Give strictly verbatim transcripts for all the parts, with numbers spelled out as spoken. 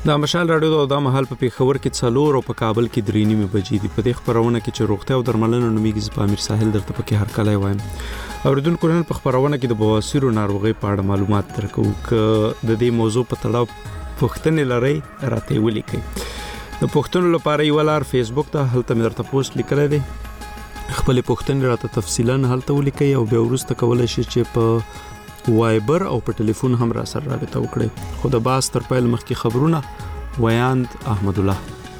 د مشال راډیو د مهال په پیښور کې څلور او په کابل کې درې نیمه بجې دي. په دې خبرونه کې چې روغتیا او درملنه نومیږي په امیر ساحل درته پکې هر کله وایم. اوریدونکو نن په خبرونه کې د بواسیر ناروغي په اړه معلومات درکو ک د دې موضوع په تړاو پوښتنې لري راته ولیکئ. د پوښتنو لپاره یو لار فیسبوک ته هلته مې درته پوسټ لیکل دي. خپل پوښتنې راته تفصیلا هلته ولیکئ او بیا وروسته کولای شئ چې په وایبر او په ټلیفون هم را سره رابطه وکړئ. خو د باس تر پیل مخکې خبرونه ویاند احمد الله.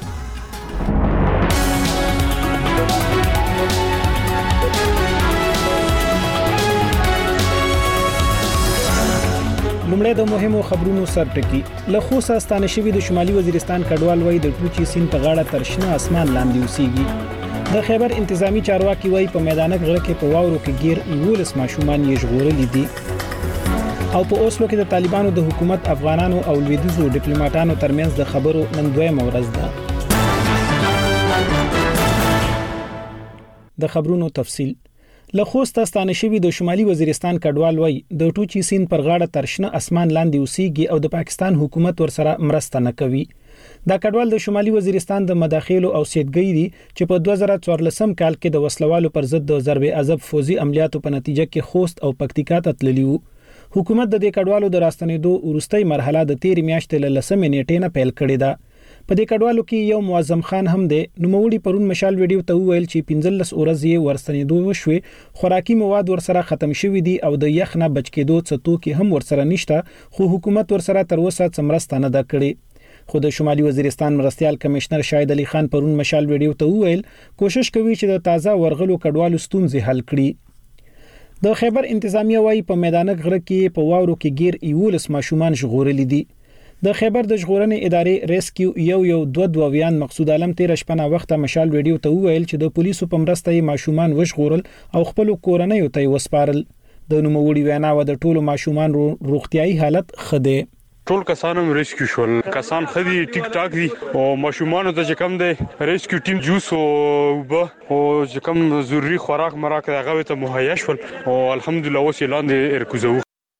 لومړی د مهمو خبرونو سرټکی. له خوسه ستانه شوی د شمالي وزیرستان کډوال وای د ټوچي سین په غاړه تر شنه اسمان لاندې اوسېږي. د خیبر انتظامی چارواکي وای په میدانک غره کې په واورو کې گیر یولس ماشومان یې ژغورلي دي. او په اوسلو کې د طالبانو د حکومت افغانانو او لویدیزو ډیپلوماټانو ترمنځ د خبرو نن دویمه ورځ ده. د خبرونو تفصیل. له خوسته ستانه شوی د شمالي وزیرستان کډوال وای د ټوچي سین پر غاړه تر شنه اسمان لاندې اوسېږي او د پاکستان حکومت ورسره مرسته نه کوي. دا کډوال د شمالي وزیرستان د مداخلو او سیدګۍ دي چې په دوه زره څوارلسم کال کې د وسلوالو پر ضد د ضرب عذاب فوزي عملیاتو په نتیجه کې خوست او پکتیکا ته تللی وو. حکومت د دې کډوالو د راستنېدو وروستۍ مرحله د تیر میاشتې له لسمې نیټې نه پیل کړې ده. په دې کډوالو کې یو معظم خان هم دی. نوموړي پرون مشال ویډیو ته وویل چې پنځلس ورځې ورستنېدو وشوي، خوراکي مواد ورسره ختم شوي دي او د یخ نه بچ کېدو څه توکي هم ورسره نشته، خو حکومت ورسره تر اوسه څه مرسته نه ده کړې. خو د شمالي وزیرستان مرستيال کمشنر شاهد علي خان پرون مشال ویډیو ته وویل کوشش کوي چې د تازه ورغلو کډوالو ستونزې حل کړي. د خیبر انتظامیه وای په میدانک غره کې په واورو کې گیر یولس ماشومان ژغورلي دي. د خیبر د ژغورنې ادارې ریسکیو یو یو دوه دویان مقصود عالم تیر شپه وخت مشال ویډیو ته وویل چې د پولیسو په مرسته یې ماشومان وژغورل او خپل کورنۍ ته وسپارل. د نوموړي وینا و د ټولو ماشومان روغتيایي حالت خده. ټول کسانم ریسکیو شول، کسان خدي ټیک ټاک دي او ماشومان ته چې کوم دی ریسکیو ټیم جوس او وب او چې کوم ضروري خوراک مراک هغه ته مهیا شول او الحمدلله اوس لاندې ارکوزو.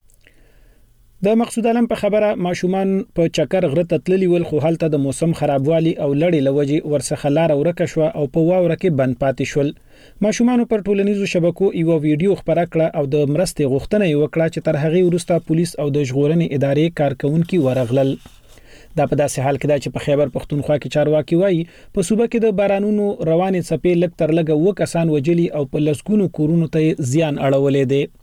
د مقصود عالم په خبره ماشومان په چکر غره ته تللی ول، خو هلته د موسم خرابوالي او لړې لوجې ورڅخه لار ورکه شو او په واوره کې بند پاتې شول. ماشومان پر ټولنیزو شبکو یو ویډیو خبره کړه او د مرستې غوښتنه یې وکړه چې تر هغه وروسته پولیس او د ژغورنې ادارې کارکونکو ورغلل. دا په داسې حال کې دا چې په خیبر پښتونخوا کې چارواکي وایي په صوبه کې د بارانونو روانې څپې لږ تر لږه و کسان وجلي او په لسګونو کورونو ته زیان اړولې دي.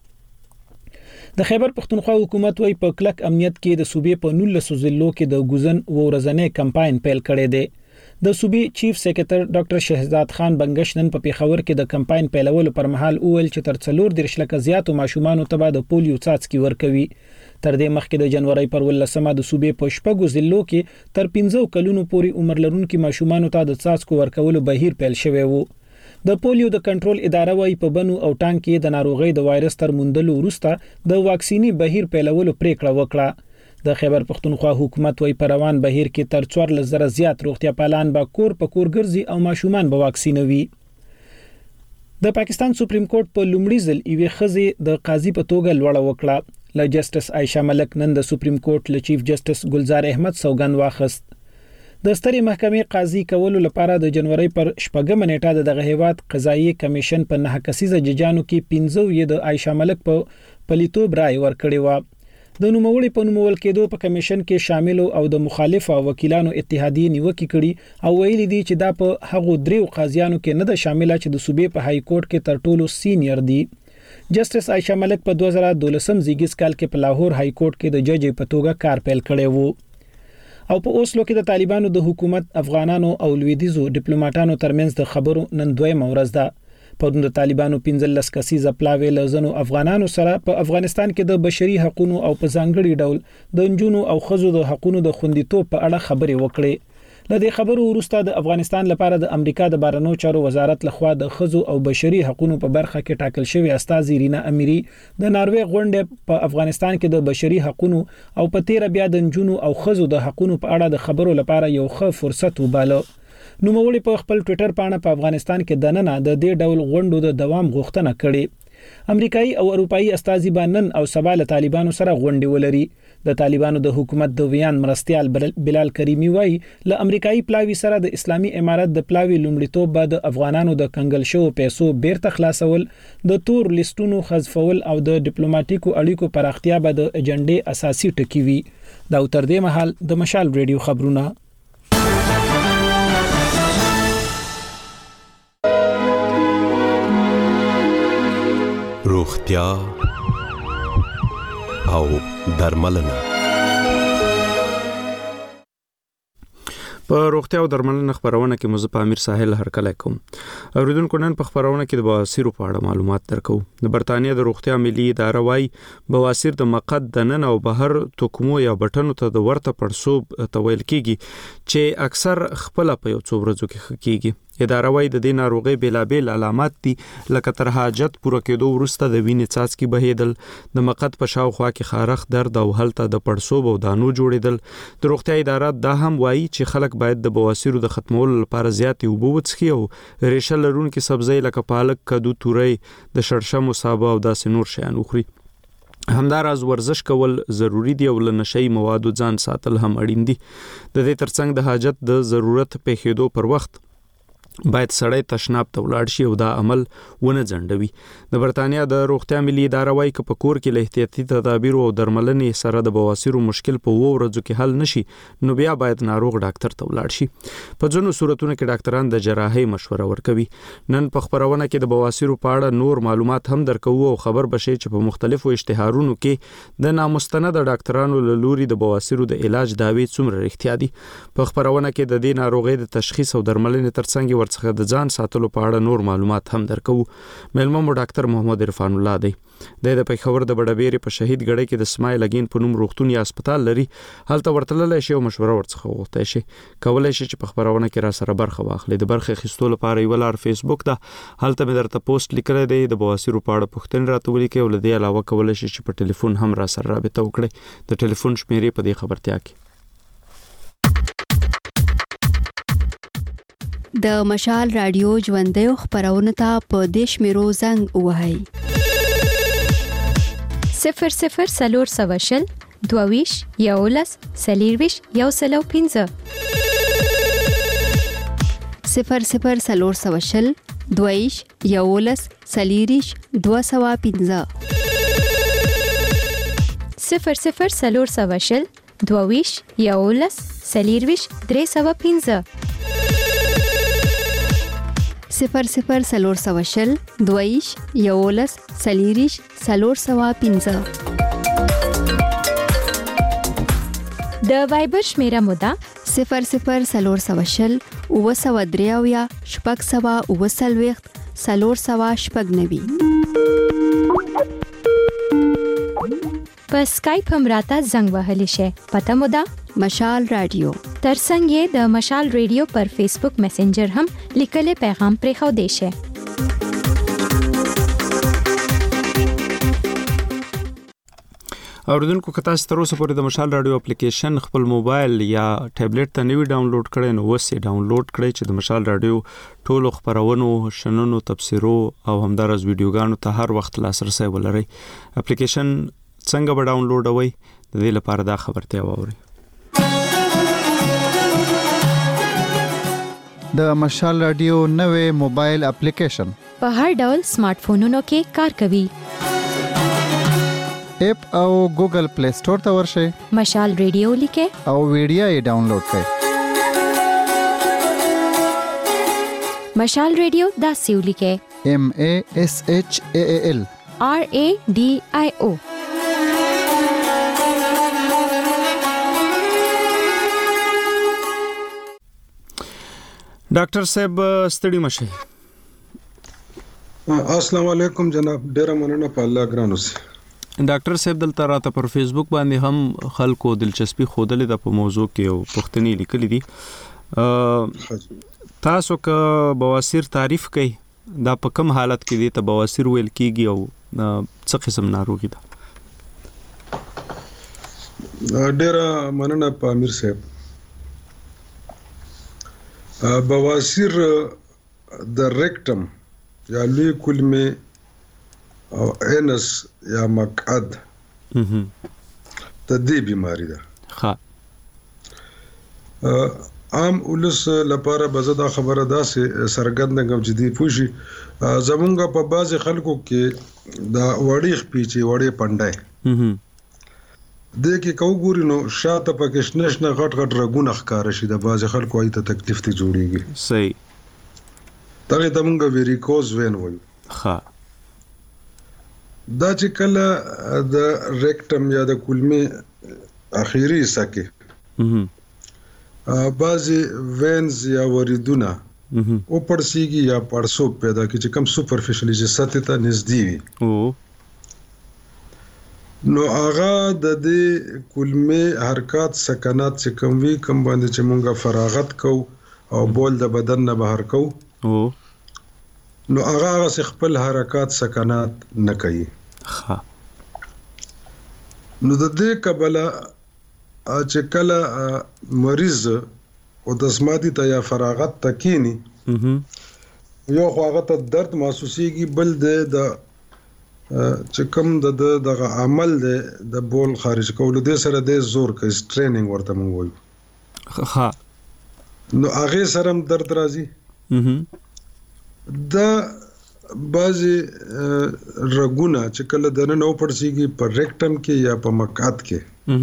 د خیبر پښتونخوا حکومت وای په کلک امنیت کې د صوبې په نولس ضلعو کې د ګوزن و ورځنې کمپاین پیل کړی دی. د صوبې چیف سیکریټر ډاکټر شهزاد خان بنگش نن په پیښور کې د کمپاین پیلولو پر مهال وویل چې تر څلور دیرش لکه زیاتو ماشومان ته د پولیو څاڅکي ورکوي. تر دې مخکې د جنوري پر ولسمه د صوبې په شپږو ضلعو کې تر پنځه کلونو پورې عمر لرونکو ماشومان ته د څاڅکو ورکولو بهیر پیل شوی وو. د پولیو د کنټرول اداره وای په بنو او ټانک کې د ناروغي د وایرس تر موندلو وروسته د واکسینی بهیر پیلولو پریکړه وکړه. د خیبر پښتونخوا حکومت وای په روان بهیر کې تر څوارلس زره زیات روغتیا پالان به کور په کور ګرځي او ماشومان به واکسینوي. د پاکستان سپریم کورټ په لومړي ځل یوې ښځې د قاضي په توګه لوړه وکړه. ل جسټس عائشہ ملک نن د سپریم کورټ ل چیف جسټس ګلزار احمد سوګند واخست. د سترې محکمې قاضي کولو لپاره د جنوري پر شپږم نیټه د دغه هیواد قضایي کمیشن په نه کسیزه ججانو کې پنځه یې د عائشہ ملک په پلیتوب رائے ورکړی و. د نوموړي په نومول کېدو په کمیشن کې شامل او د مخالف وکیلانو اتحادیه نیوکه کړي او ویلي دي چې دا په هغو دریو قاضیانو کې نه ده شامله چې د صوبې په های کورټ کې تر ټولو سینیئر دي. جسټس عائشہ ملک په دوه زره دولسم زیږیز کال کې په لاهور های کورټ کې د جج په توګه کار پیل کړی وو. او په اوسلو کې د طالبانو د حکومت افغانانو او لویدیزو ډیپلوماټانو ترمنځ د خبرو نن دویمه ورځ ده. پرون د طالبانو پنځلس کسیزه پلاوی لزنو افغانانو سره په افغانستان کې د بشري حقوقو او په ځانګړي ډول د انجونو او خزو د حقوقو د خوندیتوب په اړه خبرې وکړې. لدې خبرو وروسته د افغانستان لپاره د امریکا د بهرنیو چارو وزارت لخوا د خزو او بشري حقوقو په برخه کې ټاکل شوی استاذ رینا اميري د ناروې غونډه په افغانستان کې د بشري حقوقو او په تیر بیا د انجونو او خزو د حقوقو په اړه د خبرو لپاره یو ښه فرصت وباله. نوموړي په خپل ټوئیټر باندې په افغانستان کې دننه د دې ډول غونډو د دوام غوښتنه کړې. امریکایي او اروپایي استازي باندې او سبا له طالبانو سره غونډې ولري. د طالبانو د حکومت د ویان مرستيال بلال کریمی وایي ل امریکایي پلاوی سره د اسلامي امارت د پلاوی لومړیتوب بعد افغانانو د کنګل شو پیسو بیرته خلاصول د تور لیستونو حذفول او د ډیپلوماټیکو اړیکو پراختیا به د اجنډې اساسي ټکی وي. دا تر دې مهال د مشال ریډیو خبرونه. روغتیا او درملنه. په روغتیا او درملنه خبرونه کې مزه په امیر ساحل هرکله کوم. اوریدونکو نن په خبرونه کې د بواسیر په اړه معلومات درکو. د برتانیا د روغتیا ملي اداره وايي بواسیر د مقعد د نن او بهر توکمو یا بټنو ته د ورته پړسوب تویل کیږي چې اکثر خپل په یو څو ورځو کې کیږي. اداره وايي د دې ناروغي بیلابیل علامات دي لکه تر حاجت پوره کېدو وروسته د وینې څاڅکي بهیدل، د مقعد په شاوخوا کې خارخ درد او هلته د پړسوب او دانو جوړیدل. د روغتیا اداره دا هم وايي چې خلک باید د بواسیرو د ختمولو لپاره زیاتې اوبه وڅښي او ریشه لرونکي سبزی لکه پالک، کدو، تورۍ، د شړشمو سابه او داسې نور شیان وخوري. همداراز ورزش کول ضروری دی او له نشئی موادو ځان ساتل هم اړین دي. د دې ترڅنګ د حاجت د ضرورت په خېدو پر وخت باید سړی تشناب ته ولاړ شي او دا عمل ونه ځنډوي. د برتانیا د روغتیا ملي اداره وايي چې په کور کې له احتیاطي تدابیر او درملنې سره د بواسیرو مشکل په وو ورځو کې حل نشي نو بیا باید ناروغ ډاکټر ته ولاړ شي. په ځینو صورتونو کې ډاکټران د جراحي مشوره ورکوي. نن په خبرونه کې د بواسیرو په اړه نور معلومات هم درکو او خبر بشي چې په مختلفو اشتهارونو کې د نامستند ډاکټرانو له لوري د بواسیرو د علاج داوی څومره اړتیا دي. په خبرونه کې د دې ناروغي د تشخیص او درملنې ترڅنګ څخه د ځان ساتلو په اړه نور معلومات هم درکو. مېلمه مو ډاکټر محمد عرفان الله دی. د پېښور د بډبېری په شهید ګړی کې د اسماعیل اگین په نوم روغتون یا هسپتال لري. هلته ورتللی شي او مشوره ورڅخه وغوښتای شي. کولای شي چې په خبرونه کې را سره برخه واخلي. د برخه اخیستلو لپاره یو لار فیسبوک ده. هلته مې درته پوسټ لیکلی دی. د بواسیرو په اړه پوښتنې راته ولیکئ او له دې علاوه کولای شي چې په ټلیفون هم را سره رابطه وکړئ. د ټلیفون شمیرې په دې خبرتیا کې د مشال رادیو ژوندۍ خبرونه ته په دیش میرو زنګ وهاي صفر صفر سلور سواشل دوویش یولس سلیرویش یو سلو پینزه صفر صفر سلور سواشل دوویش یولس سلیریش دو سوا پینزه صفر صفر سلور سواشل دوویش یولس سلیرویش درې سوا پینزه صفر صفر سلور سواشل دویش یولس سلیریش سلور سوا پینزه. د وایبر شمیره مودا صفر صفر سلور سواشل او سوا دریاویا شپږ سوا او سلويخت سلور سوا شپږ نوي. په سکایپ هم راته زنګ وهلی شي. پته مودا مشال رادیو. ترڅنګ یې د مشال ریډیو پر فیسبوک میسنجر هم لیکل پیغام پرې خو دی شي. اوریدونکو که تاسو تر اوسه پورې د مشال رادیو اپلیکیشن خپل موبایل یا ټابلیټ ته نوی ډاونلوډ کړئ نو وسې ډاونلوډ کړئ چې د مشال رادیو ټولو خبرونو، شننو، تبصرو او همدارس ویډیوګانو ته هر وخت لاسرسي ولرئ. اپلیکیشن څنګه به ډاونلوډوي د دې لپاره دا خبرتیا واورئ. د مشال رادیو نوې موبایل اپلیکیشن په هر ډول سمارټ فونونو کې کار کوي. اپ او ګوګل پلی سٹور ته ورشئ. مشال ریډیو لیکه او ویډیو یې ډاونلوډ کړئ. مشال ریډیو دا سیو لیکه M A S H A A L R A D I O. ډاکټر صاحب ستړي مشه. السلام علیکم جناب، ډیره مننه په الله ګران اوسئ. ډاکټر صاحب دلته راته پر فیسبوک باندې هم خلکو دلچسپي خوده د په موضوع کې او پوښتنې لیکلې دي. تاسو که بواسیر تعریف کړئ دا په کوم حالت کې دي ته بواسیر ویل کیږي او څه قسم ناروغي ده؟ ډیره مننه په امیر صاحب. بواسیر د ریکټم یا لوی کولمې او اینس یا مقعد د دې بیماری ده. ها عام ولس لپاره بزدا خبره ده چې سرګند کوم چې دی پوښي زمونږ په بعض خلکو کې دا وړي خپيچي وړي پندای د کې کو ګوري نو شاته پکې نشنه غټ غټ رګونه ښکار شي د بعض خلکو ایت تکلیف ته جوړيږي. صحیح. دغه دمونږ ویریکوز وین وایو. ها دا چې کله د ریکټم یا د کولمې اخیری سکه بعضی وینز یا وریدونه او پړسیږي یا پړسو پیدا کی چې کم سوپرفیشلی چې سطح ته نږدې وي. او نو هغه د دې کولمې حرکت سکنات چې کم وی کم باندې چې مونږه فراغت کو او بول د بدن نه بهر کو. او نو هغه هغه خپل حرکت سکنات نه کوي. ها نو د دې قبله چې کله مریض او د سماعتي ته یا فراغت تکینی یو خو هغه ته درد محسوسيږي بل د چې کوم د دغه عمل د بول خارج کولو د سره د زور کوي ټریننګ ورته مونږ وایو. ها نو هغه سره درد راځي. د بعضی رګونه چې کله د نن او پړسیږي په ریکټم کې یا په مقعد کې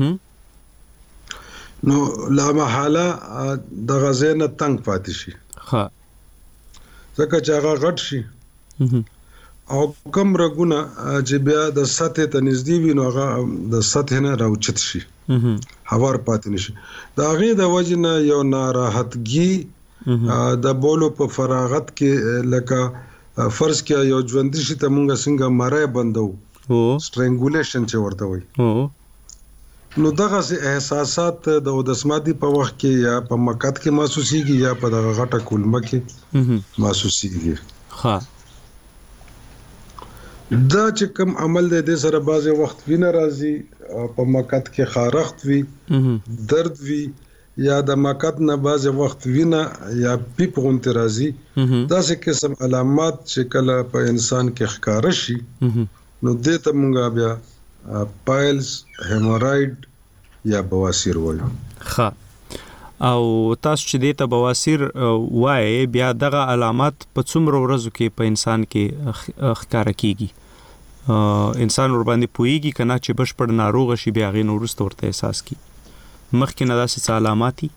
نو لا محاله د غزنه تنگ پاتې شي. ها ځکه چې هغه غټ شي او کم رګونه چې بیا د سطح ته نږدې وي نو هغه د سطح نه راوچت شي هوار پاتې نشي. دا هغه د وجنه یو ناراحتګي د بولو په فراغت کې لکه فرض کې یو ژوندۍ شي ته مونږ څنګه مړای بندو او سټرنګولیشن چې ورته وي. او نو دغه احساسات د ودسماتي په وخت کې یا په مقعد کې محسوسيږي یا په دغه غټه کولمه کې محسوسيږي. ها دا چې کوم عمل دی د سره بعضی وخت وینه راځي په مقعد کې خارښت وي درد وي یا د مقعد نه بعضی وخت وینه یا پیپ غونته راځي. دا څه قسم علامات چې کله په انسان کې ښکار شي نو دې ته مونږ بیا پایلز هیمورایډ یا بواسیر وایو. ها او تاسو چې دې ته بواسیر وای بیا دغه علامات په څومره ورځو کې په انسان کې ښکار کیږي؟ انسان ور باندې پويږي کنه چې بشپړ ناروغ شي بیا غي نورست ورته احساس کی مخکې نه داسې علاماتي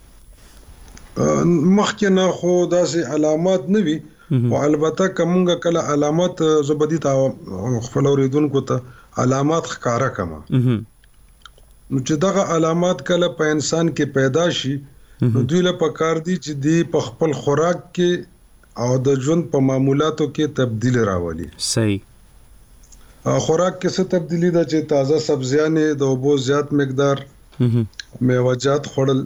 مخکې نه خو داسې علامات نه وي او البته کومه کله علامات زبدي تا خپل اوریدونکو ته علامات ښکارا کما نو چې دغه علامات کله په انسان کې پیدا شي نو دوی له پکار دي چې دی په خپل خوراک کې او د ژوند په معمولاتو کې تبدیل راولي. صحیح. خوراک کې څه تبدیلی ده چې تازه سبزیانې د اوبو زیات مقدار میوه‌جات خوړل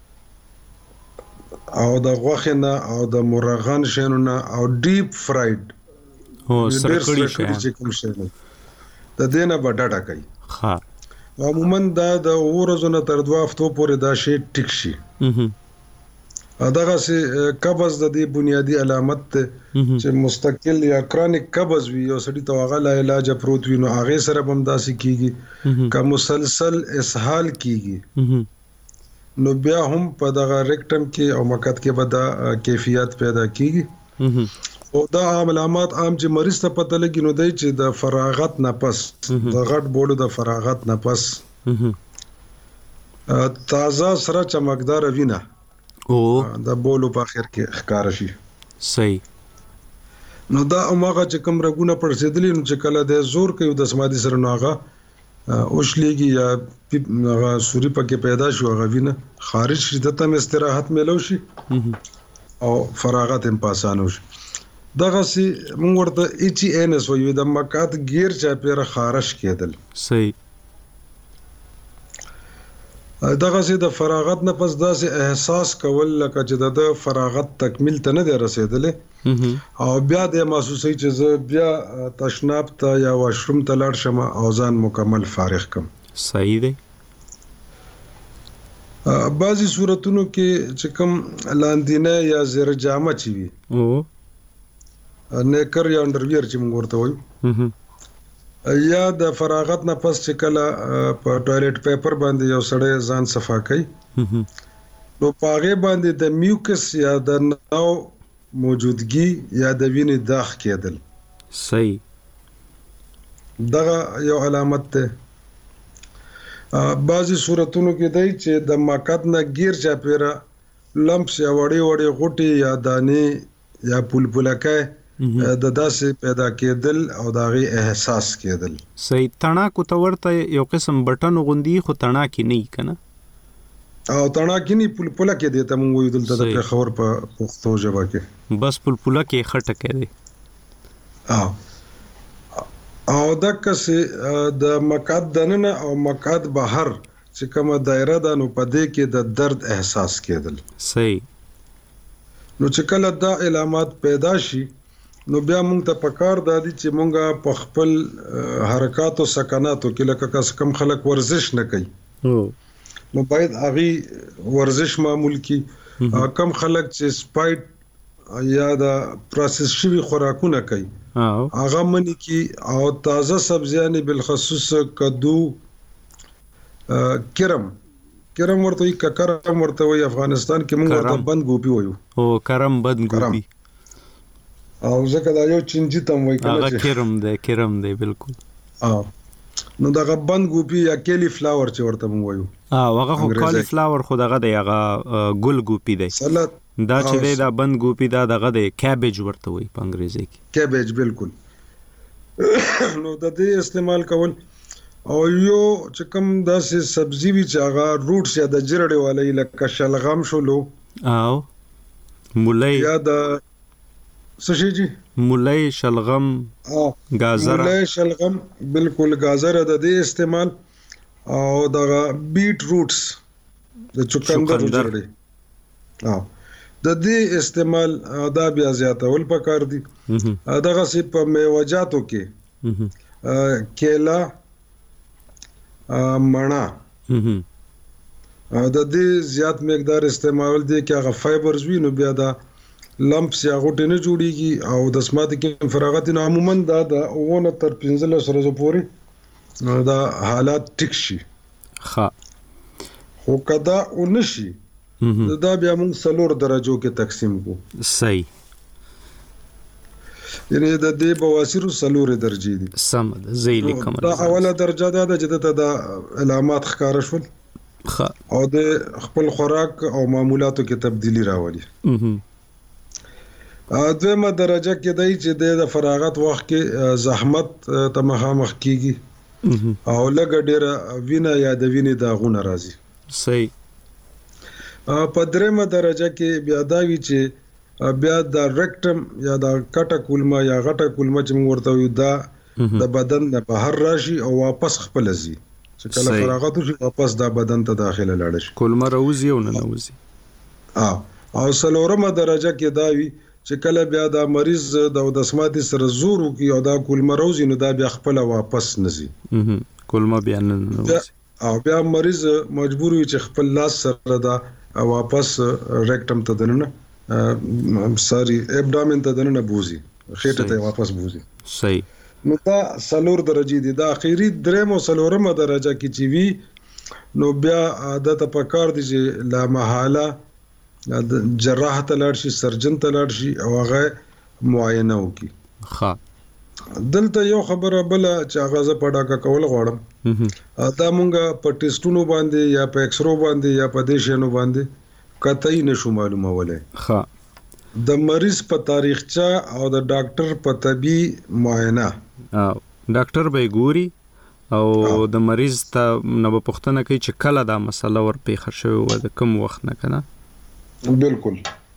او د غوښې نه او د مرغان شینو نه او ډیپ فرایډ او سرکړی شي چې کوم شي د دینه بډاټا کوي. ها عموما دا د ورځو نه تر دوه هفتو پورې دا شی ټیک شي. دغه سي قبض د دې بنیادی علامت ته چې مستقل یا کرونیک قبض وي او سړی ته هغه لا علاج پروت وي نو هغه سره هم داسي کیږي که مسلسل اسهال کیږي نو بیا هم په دغه ریکټم کې او مقعد کې ودا کیفیت پیدا کیږي. او دا علامات عام چې مریض ته پته لګي نو دی چې د فراغت نه پس د غټ بولو د فراغت نه پس تازه سره چمکدار وینه او د بولو په اخر کې ښکار شي. صحیح. نو دا هغه چې کوم رګونه پړسېدلې نو چې کله د زور کوي د سمادي سره نو هغه اوښلېږي یا هغه سوري پکې پیدا شو هغه وینه خارج شي ته هم استراحت ملو شي او فراغت هم پاسانو شي. دغه سي موږ ورته ایچ ان اس وایو د مقعد غیر چا پیره خارش کېدل. صحیح. دغه سي د فراغت نه پس داسې احساس کول لکه چې د فراغت تکمیل ته نه دی رسیدلې او بیا د محسوسي چې بیا تشناب ته یا واشروم ته لاړ شم او ځان مکمل فارغ کم. صحیح دی. بعضی صورتونو کې چې کوم لاندینه یا زیر جامه چي وي او نیکر یا انډرویر چې موږ ورته وایو یا د فراغت نه پس چې کله په ټوایلټ پیپر باندې یو سړی ځان صفا کوي نو پاغه باندې د میوکس یا د ناو موجودګي یا د وینې داغ کېدل صحیح دغه یو علامت ده. بعضی صورتونو کې دی چې د مقعد نه غیر چاپیره لمپس یا وړي وړي غوټي یا دانې یا پولپولکه د داسې پیدا کېدل او داغي احساس کېدل. صحیح تڼاکو ته ورته یو قسم بټن غوندي خو تڼاکي نه کنه او تڼاکي نه پولپولکه دي ته مونږ ویل دلته د خبر په پښتو ژبه کې بس پولپولکه خټکه دي. او او دغه سه د مقعد دننه او مقعد بهر چې کومه دایره ده نو په دې کې د درد احساس کېدل. صحیح نو چې کله دا علامات پیدا شي نو بیا مونږ ته پکار دادی چې مونږه په خپل حرکات او سکناتو کې لکه کس کم خلک ورزش نه کوي نو باید هغه ورزش معمول کی کم خلک چې سپایټ یا د پروسس شوی خوراکونه کوي هغه منی کی او تازه سبزیانې بالخصوص کدو کرم کرم ورته وي کرم ورته وي افغانستان کې موږ ورته بند ګوبي وایو او کرم بند ګوبي او ځکه دا یو چنجي تم وایي هغه کرم دی کرم دی بالکل. اه نو دا بند ګوبي یا کلی فلاور چې ورته موږ وایو اه هغه خو کلی فلاور خو دغه دی هغه ګل ګوبي دی سلاد دا چې دی دا بند ګوبي دا دغه دی کیبج ورته وایي په انګریزي کې کیبج بالکل. نو د دې استعمال کول او یو چې کوم داسې سبزی وی چې هغه روټس یا د جرړې والی لکه شلغم شولو او مولای یا د سشي جی مولای شلغم او گازر مولای شلغم بالکل گازر د دې استعمال او د بیٹ روټس د چوکندر جرړې او د دې استعمال دا بیا زیاتول پکار دي. دغه سي په میوجاتو کې کیلا مڼه د دې زیات مقدار استعمال دي چې هغه فایبرز وي نو بیا دا لمپس یا غوټه نه جوړيږي او د سمات کې فراغت نه عموما دا د اونه تر پنځلس ورځې پورې دا حالات ټیک شي. ښه خو کدا ونشي دا بیا موږ څلور درجو کې تقسیم کو. صحیح یعنی د دې بواسیر څلور درجې دي. سم ده زیلی کوم دا اوله درجه ده چې د علامات ښکار شول او د خپل خوراک او معمولاتو کې تبدیلی راولي. دویمه درجه کې دی چې د فراغت وخت کې زحمت ته مخامخ کیږي او لږ ډیره وینه یا د وینې داغونه راځي. صحیح. په دریمه درجه کې بیا دا وی چې بیا د ریکټم یا د کټه کولمه یا غټه کولمه چې موږ ورته وي دا د بدن نه بهر راشي او واپس خپل ځي چې کله فراغت وشي واپس دا بدن ته داخله لاړ شي کولمه راوځي او نه نوځي. اه او څلورمه درجه کې دا وی چې کله بیا دا مریض د دسماتي سره زور وکي او دا کولمه راوځي نو دا بیا خپل واپس نزي کولمه بیا نه نوځي او بیا مریض مجبور وي چې خپل لاس سره دا واپس ریکټم ته دننه ساری ابډامن ته دننه بوزي خېټه ته واپس بوزي. صحیح. نو دا څلور درجې دي. دا اخیری درېمو څلورمه درجه کې چې وی نو بیا عادت پکار دي چې لا محاله جراح ته لاړ شي سرجن ته لاړ شي او هغه معاینه وکړي. ښه دلته یو خبره بل چې هغه ز پډاکا کول غواړم دا مونږه په ټیسټونو باندې یا په ایکسرو باندې یا په دیشنو باندې قطعي نشو معلومه ولې. ښه د مریض په تاریخچه او د ډاکټر په طبي معاینه او ډاکټر به ګوري او د مریض ته نو پوښتنه کوي چې کله دا مسله ور پیښه شوی و د کوم وخت نه کنه. بالکل.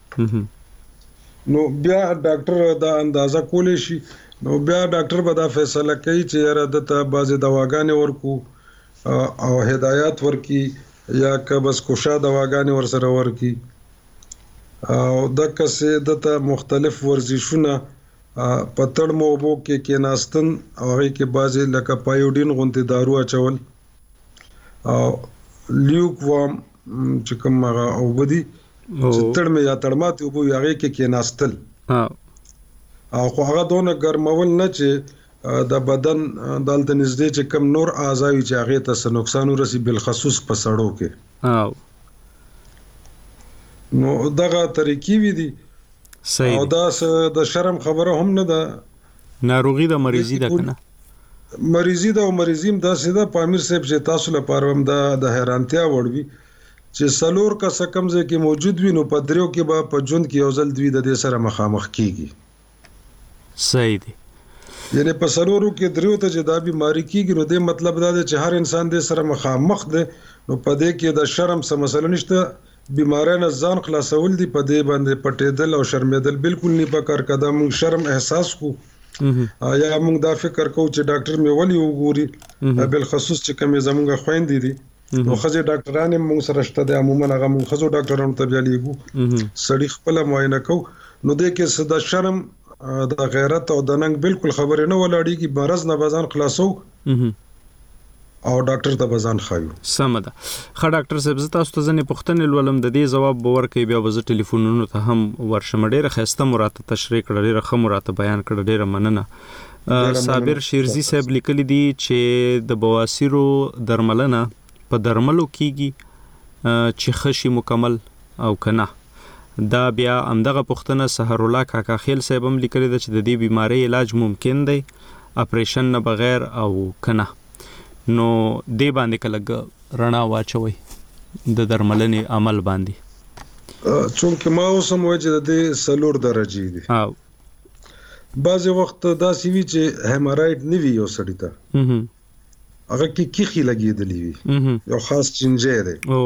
نو بیا ډاکټر دا اندازه کولی شي نو بیا ډاکټر به دا فیصله کوي چې یاره دته بعضې دواګانې ورکو او هدایات ورکي یا که بس کوشا دواګانې ورسره ورکي او دغه څه دته مختلف ورزشونه په تړمو اوبو کې کېناستن او هغې کې بعضې لکه پایوډین غوندې دارو اچول او لیوک وام چې کوم هغه اوبه دي چې تړمې یا تړماتې اوبه وي هغې کې کېناستل او خو هغه دونه ګرمول نه چې د بدن دالته نږدې چې کم نور اعضاء چې هغه ته نقصان ورسي بل خصوص په سړو کې او نو دغه طریقې وي دي صحیح او دا د شرم خبره هم نه ده ناروغي د مریضي ده کنه مریضي ده او مریضیم دا سیده پامیر صاحب چې تاسو لپاره هم دا د حیرانتیا وړ وي چې سلور کا سکمزه کې موجود وي نو په دریو کې به په ژوند کې یو ځل دوی د دې سره مخامخ کیږي صحیح دی یعنی په سلورو کې دریو ته چې دا بیماری کیږي نو د مطلب دا دی چې هر انسان د سره مخامخ دی نو په دې کې د شرم څه مسله نشته بیماری نه ځان خلاصول دي په دې باندې پټېدل او شرمېدل بالکل نه پکار کده موږ شرم احساس کو یا موږ دا فکر کوو چې ډاکټر مې ولي وګوري بل خصوص چې کوم زموږ خويندې دي نو خځې ډاکټران موږ سره شته د عموما هغه موږ خځو ډاکټرانو ته بياليګو سړی خپل معاینه کو نو د کې صدا شرم د غیرت او د ننګ بالکل خبره نه ولاړی کی مرز نه بزان خلاصو او ډاکټر ته بزان خایو سم ده خا ډاکټر صاحب زه تاسو ته ځنې پوښتنې لولم د دې جواب باور کوي بیا وزه ټلیفونونو ته هم ورشم ډیره خسته مراته تشریح کړه ډیره خه مراته بیان کړه ډیره مننه صابر شیرزی صاحب لیکلی دی چې د بواسیرو درملنه په درملو کیږي چې خشي مکمل او کنه دا بیا امدغه پښتنه سحر الله کاکا خیل صاحب هم لیکلی دی چې د دې بیماری علاج ممکن دی اپریشن نه بغیر او کنه نو دې باندې کلګ رڼا واچوي د درملنې عمل باندې چونکه ما اوسم وجه د سلور درجه دي او بعض وخت دا سی وی چې هیمراید نیوی یو سړی ته هغه کې کیخي لګیدلی وي یو خاص چنجه ده او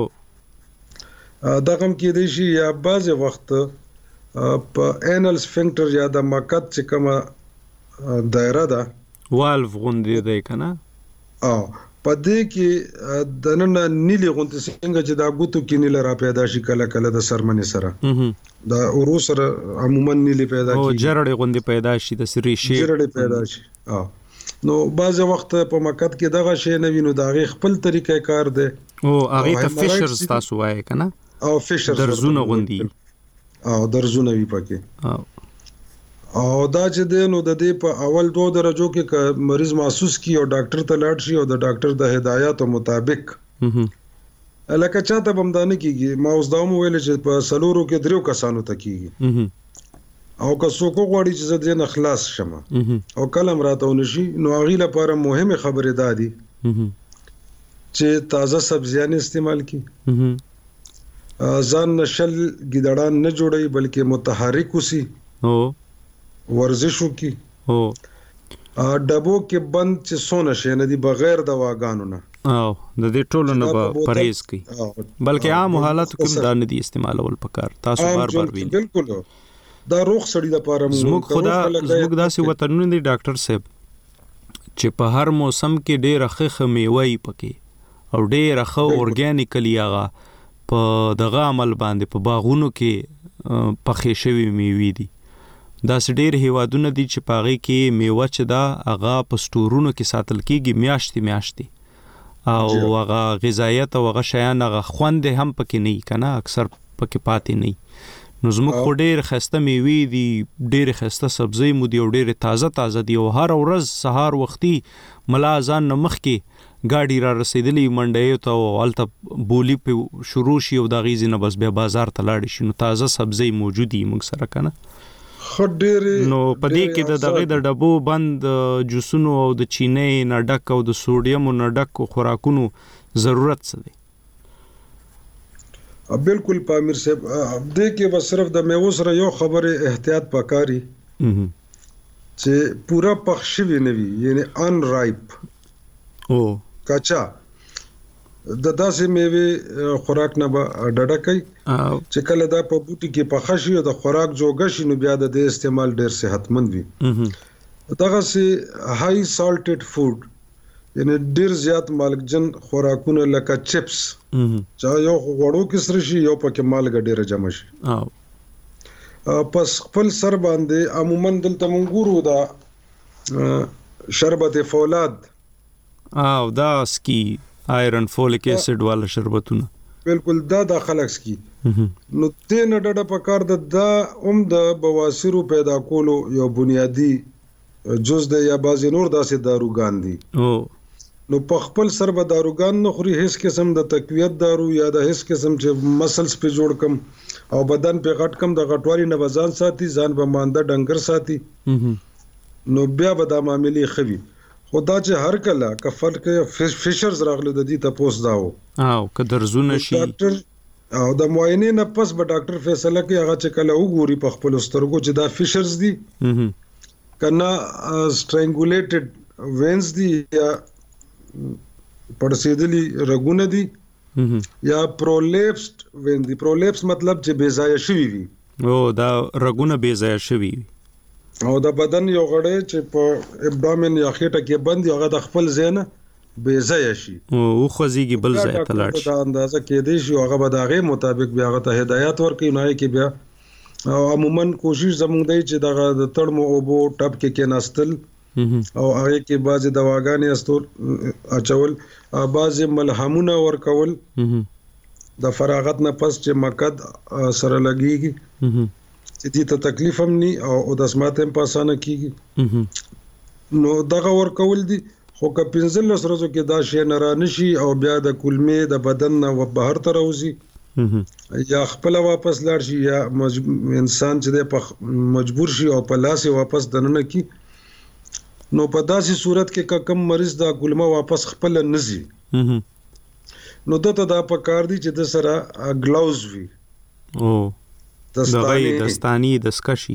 دا کوم کې دی شي یا بعض وخت په انل سفنکټر یا د مقعد چې کومه دایره ده والف غوندې ده کنه او په دې کې د نن نیلی غونډه څنګه چې دا ګوتو کې نیل را پیدا شي کله کله د سرمنې سره دا اورو سره عموما نیلی پیدا کیږي او جرړې غونډه پیدا شي د سری شي جرړې پیدا شي او نو بعض وخت په مقعد کې دغه شی نه وینو دا غي خپل طریقې کار دی او هغه ته فیشرز تاسو وایي کنه او فیشر درزونه غوندي او درزونه وی پکې او او دا چې د نو د دې په اول دوه درجو کې مریض محسوس کی او ډاکټر ته لاړ شي او د ډاکټر د هدایاتو مطابق لکه چاته بمدانه کیږي ما اوس دا مو ویل چې په سلورو کې دریو کسانو ته کیږي او که څوک غواړي چې زه دې نه خلاص شم او کلم راته ونشي نو هغه لپاره مهمه خبره ده دي چې تازه سبزیان استعمال کی ځان نشل ګډړان نه جوړي بلکې متحرک وسی او ورزشو کی او ډبو کې بند چې سونه شي نه دي بغیر دواګانو نه او د دې ټولو نه پرهیز کی بلکې عام حالاتو کې دا نه دي استعمالول پکار تاسو بار بار ویل بالکل دا روغ سړی د پاره زموږ خدا زموږ داسې وطنونه دي ډاکټر صاحب چې په هر موسم کې ډېر خخ میوه پکې او ډېر خ اورګانیکلی هغه په دغه عمل باندې په باغونو کې پخې شوی میوه دي دا ډېر هیوادونه دي چې پاغي کې میوه چې دا هغه په سټورونو کې ساتل کېږي میاشتې میاشتې او هغه غذایت او هغه شیان هغه خوند هم پکې نه کنه اکثر پکې پاتې نه نو زموږ ډېر خسته میوه دي ډېر خسته سبزی مو دي او ډېر تازه تازه دي او هر ورځ سهار وختي ملازان نمخ کې گاډي را رسیدلی منډه ته او الته بولی په شروع شي او د غیزې نه بس بیا بازار ته لاړ شي نو تازه سبزی موجودي موږ سره کنه خډېر نو پدې کې د دغه د ډبو بند جوسونو او د چینې نه ډک او د سوډیم نه ډک خوراکونو ضرورت څه دی بالکل پامیر صاحب دې کې بس صرف د میوه سره یو خبره احتیاط پکاري چې پورا پخشوي نه وي یعنی ان رائپ او کچا د داسې میوه خوراک نه ډډه کوي چې کله دا په بوټي کې پخشي او د خوراک جوړ شي نو بیا د استعمال ډیر صحتمند وي دغه سي هاي سالټډ فود یعنی ډیر زیات مالګجن خوراکونه لکه چپس چا یو غوړو کې سره شي یو پکې مالګ ډیره جمع شي او پس خپل سر باندې عموما دلته مونږ ګورو دا شربت فولاد او دا سکی آیرن فولیک ایسډ والا شربتونه بالکل دا د خلک سکی نو تین ډډه پکار د دا اوم د بواسیرو پیدا کولو یو بنیادی جز د یا بعض نور داسې داروګان دي. او نو په خپل سر به داروګان نه خوري، هیڅ قسم د تقویت دارو یا د هیڅ قسم چې مسلز په جوړ کم او بدن په غټ کم د غټوالي نه بزان ساتي، ځان به مانده ډنګر ساتي، نو بیا به د معاملې خوي. خدا چې هر کله کفر کې فشرز راغله د دې تاسو داو او که درزونه شي ډاکټر او د معاینې نه پس به ډاکټر فیصله کوي هغه چې کله وګوري په خپل سترګو چې دا فشرز دي کنه سټرنګولیټډ وینز دي یا پړسیدلی رګونه دي یا پرولیپسډ وین دي. پرولیپس مطلب چې بے ځای شوی وي، او دا رګونه بے ځای شوی وي او د بدن یو غړی چې په ابډامن یا خېټه کې بند هغه د خپل ځای نه بې ځای شي او خوځيږي بل ځای ته لاړ شي. دا اندازه کې دی چې هغه به د هغې مطابق بیا هغه ته هدایت ورکوي. نو کې بیا او عموما کوشش زموږ دی چې دغه د تړمو اوبو ټب کې کېناستل او هغه کې بعضې دواګانې استول اچول، بعضې ملهمونه ورکول د فراغت نه پس چې مقد سره لګېږي چې دې ته تکلیف هم ني او د اسمات هم په اسانه کېږي. نو دغه ورکول دي، خو که پنځلس ورځو کې دا شی نه رانشي او بیا د کولمې د بدن نه بهر ته راوځي یا خپل واپس لاړ شي یا انسان چې دی مجبور شي او په لاس واپس دننه کی، نو په داسې صورت کې کم مریض دا کولمه واپس خپل نزي، نو دته دا پکار دي چې د سره ګلاوز وي او دغه دستانی دسکشي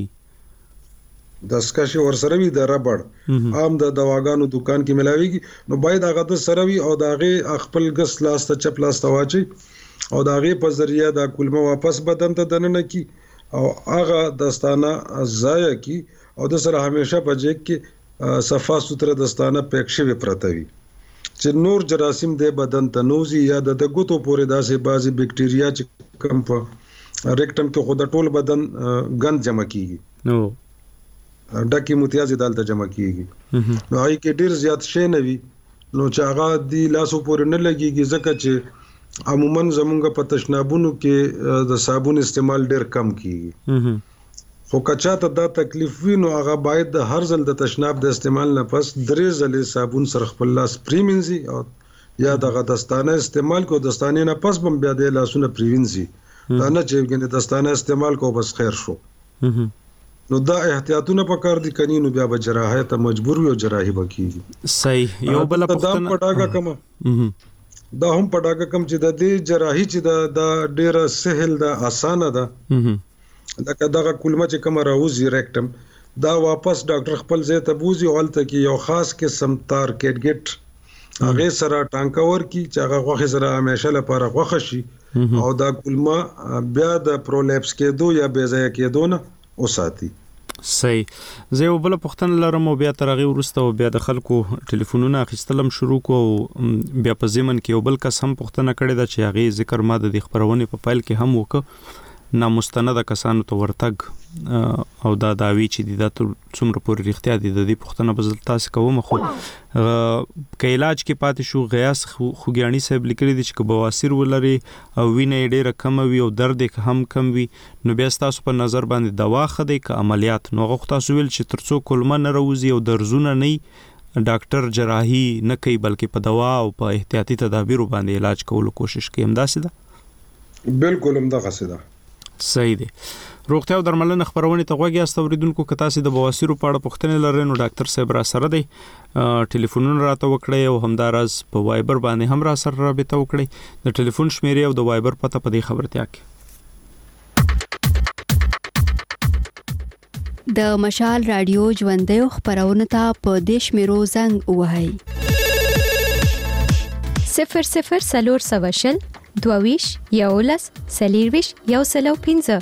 دسکشي ور سره وي د ربړ عام د دواګانو دکان کې ملاويږي. نو باید هغه د سره وي او دغه خپل غس لاس ته چپ لاس ته واچي او دغه په ذریعہ د کولمه واپس بدن ته دننه کی او هغه دستانه ضایع کی او د سره همیشه په جیب کې صفا سوتره دستانه پېک شوی پرته وي چې نور جراثیم د بدن ته نوزي یا د ګوتو پورې داسې بعضي بکټیریا چې کم په ریکټم کې خود ټول بدن غند جمع کیږي، نو ډکی متیازي دالته جمع کیږي، نو هغه کې ډیر زیات شي نه وي، نو چې هغه دی لاسو پورې نه لګيږي ځکه چې عموما زمونږ په تشنابونو کې د صابون استعمال ډیر کم کیږي. خو کچا ته دا تکلیف وي نو هغه باید د هر ځل د تشناب د استعمال نه پس درې ځلې صابون سره خپل لاس پریمنځي او یا دغه دستانه استعمال کو دستانه نه پس بم بیا د لاسونه پریوینځي، دا نه چې ګنې دستانه استعمال کو بس خیر شو. نو دا احتیاطونه پکار دي کني نو بیا به جراحت ته مجبور یو جراحي وکړي. صحیح. یو بل پختنه دا پټاګه کم دا هم پټاګه کم چې د دې جراحي چې دا د ډیره سهل ده اسانه ده، لکه دغه کولمه چې کوم راوځي ریکټم دا واپس ډاکټر خپل ځای ته بوزي او هلته کې یو خاص قسم تار کټ هغه سره ټانکور کی چې هغه غوخه سره همیشه لپاره غوخه شي او دا کولمه بیا د پرولیپس کېدو یا بې ځای کېدو نه وساتي. صحیح. زه یو بل پختن لرم او بیا ترغه ورسته او بیا د خلکو ټلیفونونه اخیستلم شروع کو بیا په زمن کې یو بل کس هم پختنه کړی دا چې هغه ذکر ما د خبرونه په فایل کې هم وکړ نامستند کسانو ته ورتګ او دا داوی چې د داتو څومره پورې اړتیا دي د دې پختنه بزل تاسو کوم خو ک علاج کې پاتې شو غیاس خوګیانی صاحب لیکلي دي چې بواسیر ولري او وینې ډېر کم وي او درد هم کم وي نو بیا تاسو په نظر باندې دوا خدي ک عملیات نو غوښ تاسو ویل چې ترڅو کولمه نه روزي او درزونه نه ډاکټر جراحي نه کوي بلکې په دوا او په احتیاطي تدابیر باندې علاج کولو کوشش کوي. همداسې ده؟ بالکل همدغه څه ده. صحیح دی. روغتیا او درملنه خبرونه ته غوږی استوریدونکو کتا سي د بواسیرو په اړه پوښتنه لرئ نو ډاکټر صاحب را سره دی ټلیفونونه راته وکړئ او همدارز په وایبر باندې هم را سره رابطه وکړئ. د ټلیفون شمیرې او د وایبر پته په دې خبرتیا کې د مشال رادیو ژوندې خبرونه ته په دیش میرو زنګ وهاي صفر صفر سلور سواشل دوویش یولس سلیرویش یو سلو پینزه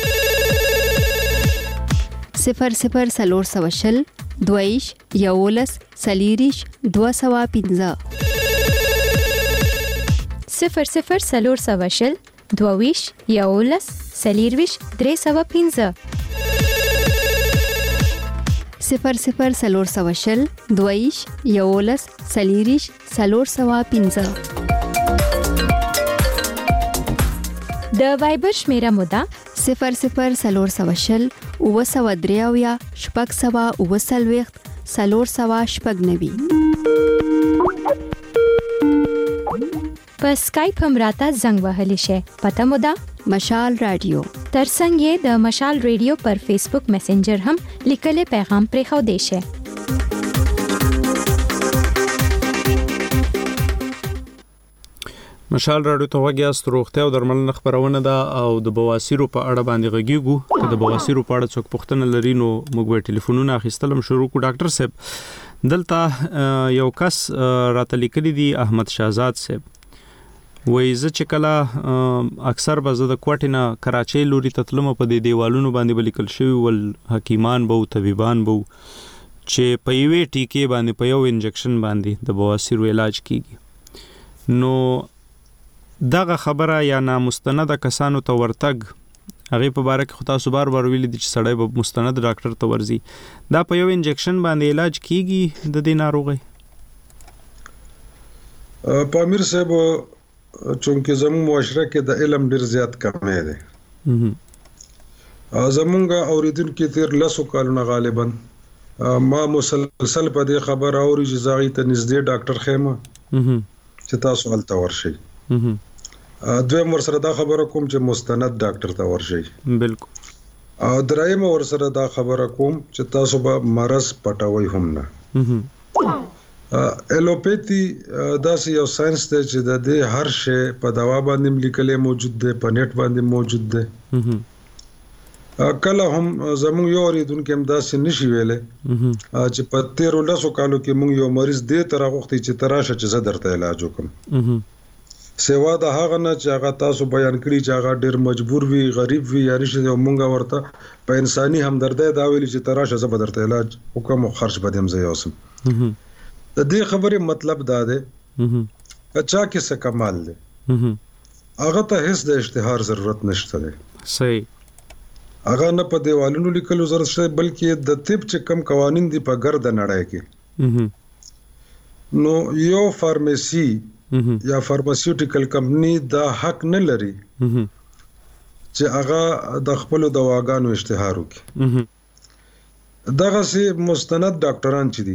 صفر صفر سلور سواشل دوویش یولس سلیریش دو سوا پینزه صفر صفر سلور سواشل دوویش یولس سلیرویش درې سوا پینزه صفر صفر سلور سواشل دوویش یولس سلیریش سلور سوا پینزه د وایبر شمیره مودا صفر صفر سلور سواشل او سوا دریاویا شپږ سوا او سلويخت سلور سوا شپږ نوي. په اسکایپ هم راته زنګ وهلی شي. پته مو ده مشال رادیو. ترڅنګ یې د مشال رادیو پر فیسبوک میسنجر هم لیکلي پیغام پرې خو دی شي. مشال رادیو ته وګیاست. روغتیا او درملنه خبرونه ده او د بواسیرو په اړه باندې غږیږو. که د بواسیرو په اړه څوک پوښتنه لري نو موږ به ټلیفونونه اخیستلم شروع کو. ډاکټر صاحب دلته یو کس راته لیکلی دی احمد شهزاد صاحب وای زه چې کله اکثر به زه د کوټې نه کراچۍ لوري ته تلم په دې دیوالونو باندې به لیکل شوي ول حکیمان به طبيبان به چې په یوې ټیکې باندې په یو انجکشن باندې د بواسیرو علاج کیږي. نو دغه خبره یا نامستند کسانو ته ورتګ هغه په باره کې خو تاسو بار بار ویلي دي چې سړی به مستند ډاکټر ته ورځي. دا په یو انجکشن باندې علاج کیږي د دې ناروغۍ؟ پامیر صاحب چونکه زموږ معاشره کې د علم ډیر زیات کمی دی. زمونږ اوریدونکو تیر لسو کالونه غالبا ما مسلسل په دې خبر اوري چې زاغي ته نږدې ډاکټر خیمه چې تاسو هلته ورشئ. دویم ورسره دا خبره کوم چې مستند ډاکټر ته ورشئ. بالکل. او دریم ورسره دا خبره کوم چې تاسو به مرض پټوي هم نه. الوپیتي داسې یو ساينس دی چې د دې هر شی په دوا باندې لیکلې موجود دی، په نیټ باندې موجود دی. کله هم زموږ یو اوریدونکو هم داسې نشي ویلې چې په تیرو لسو کالو کې موږ یو مریض دې تر غوښتي چې تراشه چې زه درته علاج وکم. سیوا د هغه نه چې هغه تاسو بیان کړی چې هغه ډیر مجبور وي، غریب وي، یعنی چې موږ ورته په انساني همدردی دا ویلي چې تراشه زه به درته علاج وکم او خرج به دې زه یوسم. د دې خبرې مطلب دا دی چې چا کې څه کمال دی هغه ته هیڅ د اشتهار ضرورت نشته دی. صحیح. هغه نه په دیوالونو لیکلو ضرورت شته بلکې د طب چې کم قوانین دي په ګرد نړۍ کې نو یو فارمیسی یا فارماسیوټیکل کمپنی دا حق نه لري چې هغه د خپل دواګانو اشتهار وکړي. دغه سي مستند ډاکټران چې دي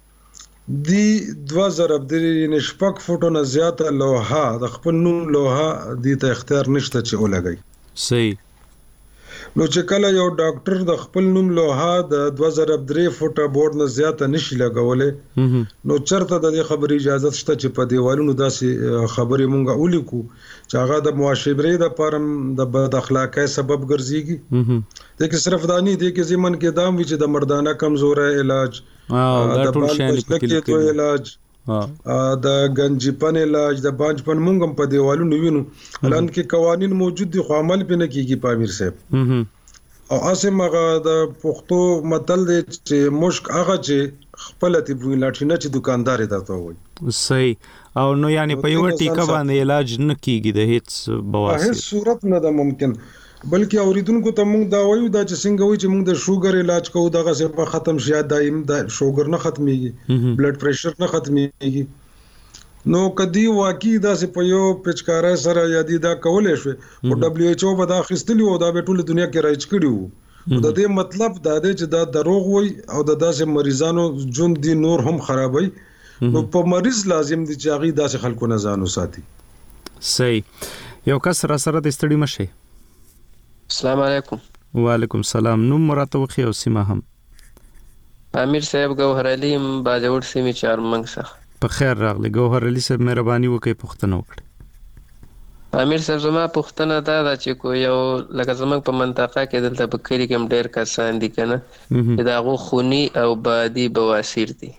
دی دوه ضرب درې نشپک فوټو نه زیاته لوحه د خپل نوم لوحه دی ته اختیار نشته چې ولګي. صحیح. نو چې کله یو ډاکټر د خپل نوم لوحه د دوه ضرب درې فوټه بورډ نه زیاته نشي لګولې نو چرته د دې خبرې اجازه شته چې په دیوالونو داسې خبرې مونږه ولیکو چې هغه د معاشرې د پرم د بد اخلاقۍ سبب ګرځيږي. د کې صرف دانی دی کې زمون کې دام وی چې د مردانه کمزورې علاج د ټول شان په علاج د گنجپن علاج د بانجپن مونږ هم په دیوالونو وینو لن کې قوانين موجود دي خو عمل پې نه کیږي. پامیر صاحب او اسیم هغه د پښتو متل دی چې مشک هغه چې خپل تی وی لاټینه چې دکاندار درته وای. صحیح. او نو یعنی په یو ټیکه باندې علاج نه کیږي د هیڅ بواسیر هیڅ صورت نه ده ممکن بلکې اوریدونکو ته موږ دا وایو دا چې څنګه وایي چې موږ د شوګر علاج کوو دغه څه په ختم شي دایم د شوګر نه ختميږي، بلډ پریشر نه ختميږي. نو کدی واقعي دا چې په یو پچکارای سره یادی دا کولې شو او دبليو ایچ او په دا خستلی او دا په ټوله دنیا کې رایج کړیو. د دې مطلب دا دی چې دا دروغ وای او د داسې مریضانو جون دي نور هم خرابوي. نو په مریض لازم دي چې هغه داسې خلکو نه ځانو ساتي. صحیح. یو کس را سره د استړي مشه. السلام علیکم. وعلیکم السلام. نو مراتب خو او سیمه هم امیر صاحب گوهر علی باجوړ سیمه چارمنګ څخه. په خیر راغلی گوهر علی صاحب، مهرباني وکړئ پوښتنه وکړئ. امیر صاحب زما پوښتنه دا ده چې کو یو لکه زموږ په منطقه کې دلته په کلی کې ډېر کسان دي کنه چې دا غو خونی او بادي بواسیر دي.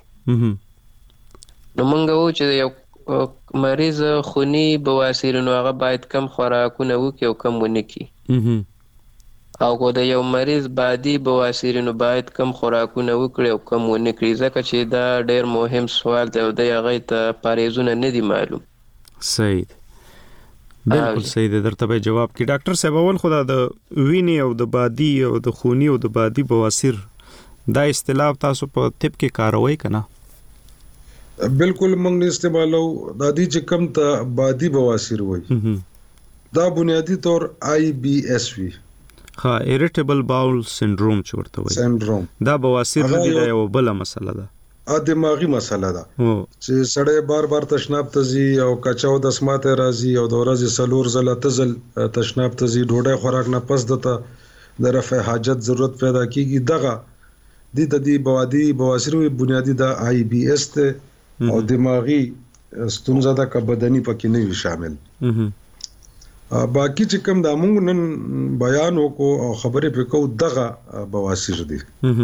نو مونږ وو چې یو مریض خونی بواسیر نو هغه باید کم خوراکونه وکړي او کم ونه کړي او کو د یو مریض بادي بواسیر نو باید کم خوراکونه وکړي او کم ونه کړي ځکه چې دا ډېر مهم سوال دی او د هغه ته پاریزونه نه دي معلوم. صحیح. بالکل صحیح دی. درته به جواب کی ډاکټر صاحب اول خدا د وینې او د بادي او د خونی او د بادي بواسیر دا اصطلاح تاسو په طب کې کاروي کنه؟ بالکل موږ نه استعمالو د دې چې کم ته بادي بواسیر وای دا بنیادی طور آی بی ایس وی ها ایریټیبل باول سندروم چې ورته وایي سندروم دا بواسیر نه دی دا یو بل مسله ده ا دماغي مسله ده چې سړی بار بار تشناب ته ځي او کچاو د سماته راځي او د ورځې سلور زله تزل تشناب ته ځي ډوډۍ خوراک نه پس دته د رفع حاجت ضرورت پیدا کیږي دغه د دې بوادي بواسیر بنیادی د آی بی اس ته او دماغي ستونزه ده که بدني پکې نه وي شامل باقی چې کوم د موږ نن بیان وکړو او خبرې په کو دغه بواسیر دي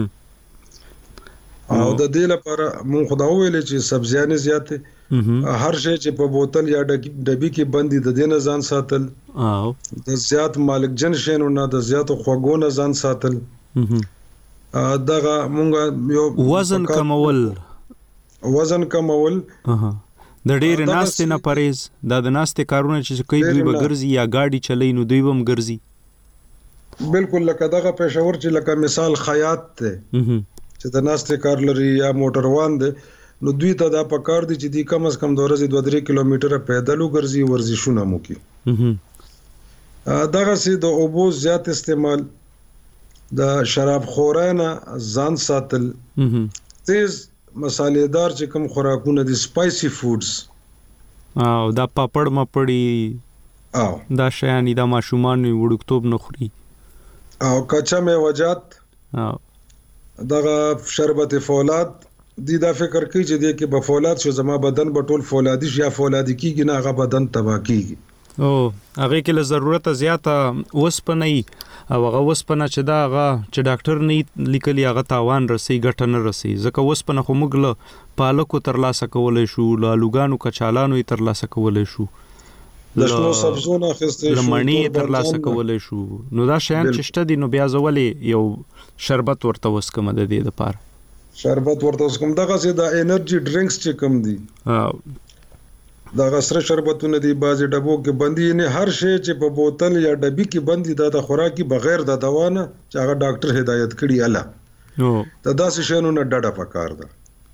او د دې لپاره مونږ خدا ویل چې سبزیانې زیاته هر شی چې په بوتل یا ډبی کې بندي د دې نه ځان ساتل او د زیات مالکجن شینو نه د زیات خوګو نه ځان ساتل دغه مونږ یو وزن کمول وزن کمول د ډېر ناستې نه پرهیز دا د ناستې کارونه چې کوي دوی به ګرځي یا گاډي چلای نو دوی هم ګرځي بالکل لکه دغه پېښور چې لکه مثال خیاط ته چې د ناستې کار لري یا موټر روان دي نو دوی ته دا پکار دي چې دی کم از کم د ورځې دوه درې کیلومتره پیدل وګرځي ورزشونه مو کوي دغه سي د اوبو زیات استعمال د شراب خورانه ځان ساتل تیز مصالحدار چې کوم خوراکونه دي سپایسي فودز او دا پاپړ مپړی او دا شیانی دا ماشومان وړوکتوب نه خوري او کچا میوجات او دغه شربت فولاد دی دا فکر کوي چې د کې په فولاد شو زما بدن په ټول فولادي یا فولادي کیږي نه هغه بدن تبا کیږي او هغه کې له ضرورت زیاته وسپنه او هغه وسپنه چې دا هغه چې ډاکټر نه لیکلی هغه تاوان رسي ګټه نه رسي ځکه وسپنه خو موږ له پالکو تر لاسه کولای شو له لوګانو کچالانو تر لاسه کولای شو د شنو سبزونو اخیستل شو لمنی تر لاسه کولای شو نو دا شیان چې شته دي نو بیا ځولې یو شربت ورته وسکم د دې لپاره شربت ورته وسکم دغه سي د انرژي ډرینکس چې کم دي دا غسر شربتونه دي بازي ډبو کې بندي نه هر شی چې په بوتل یا ډبي کې بندي دا د خوراکي بغیر د دوا نه چې هغه ډاکټر هدایت کړي اله نو دا داسې شنو نه ډډه پکار ده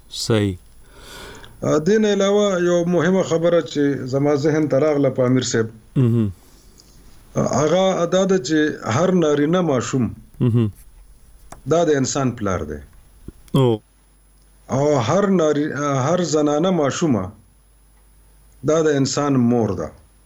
صحیح دین علاوه یو مهمه خبره چې زما ذهن تراغله پامیر صاحب هغه ادا ده چې هر نارینه ماشوم دا د انسان پلار دی او او هر ناری هر زنانه ماشومه دا د انسان مور ده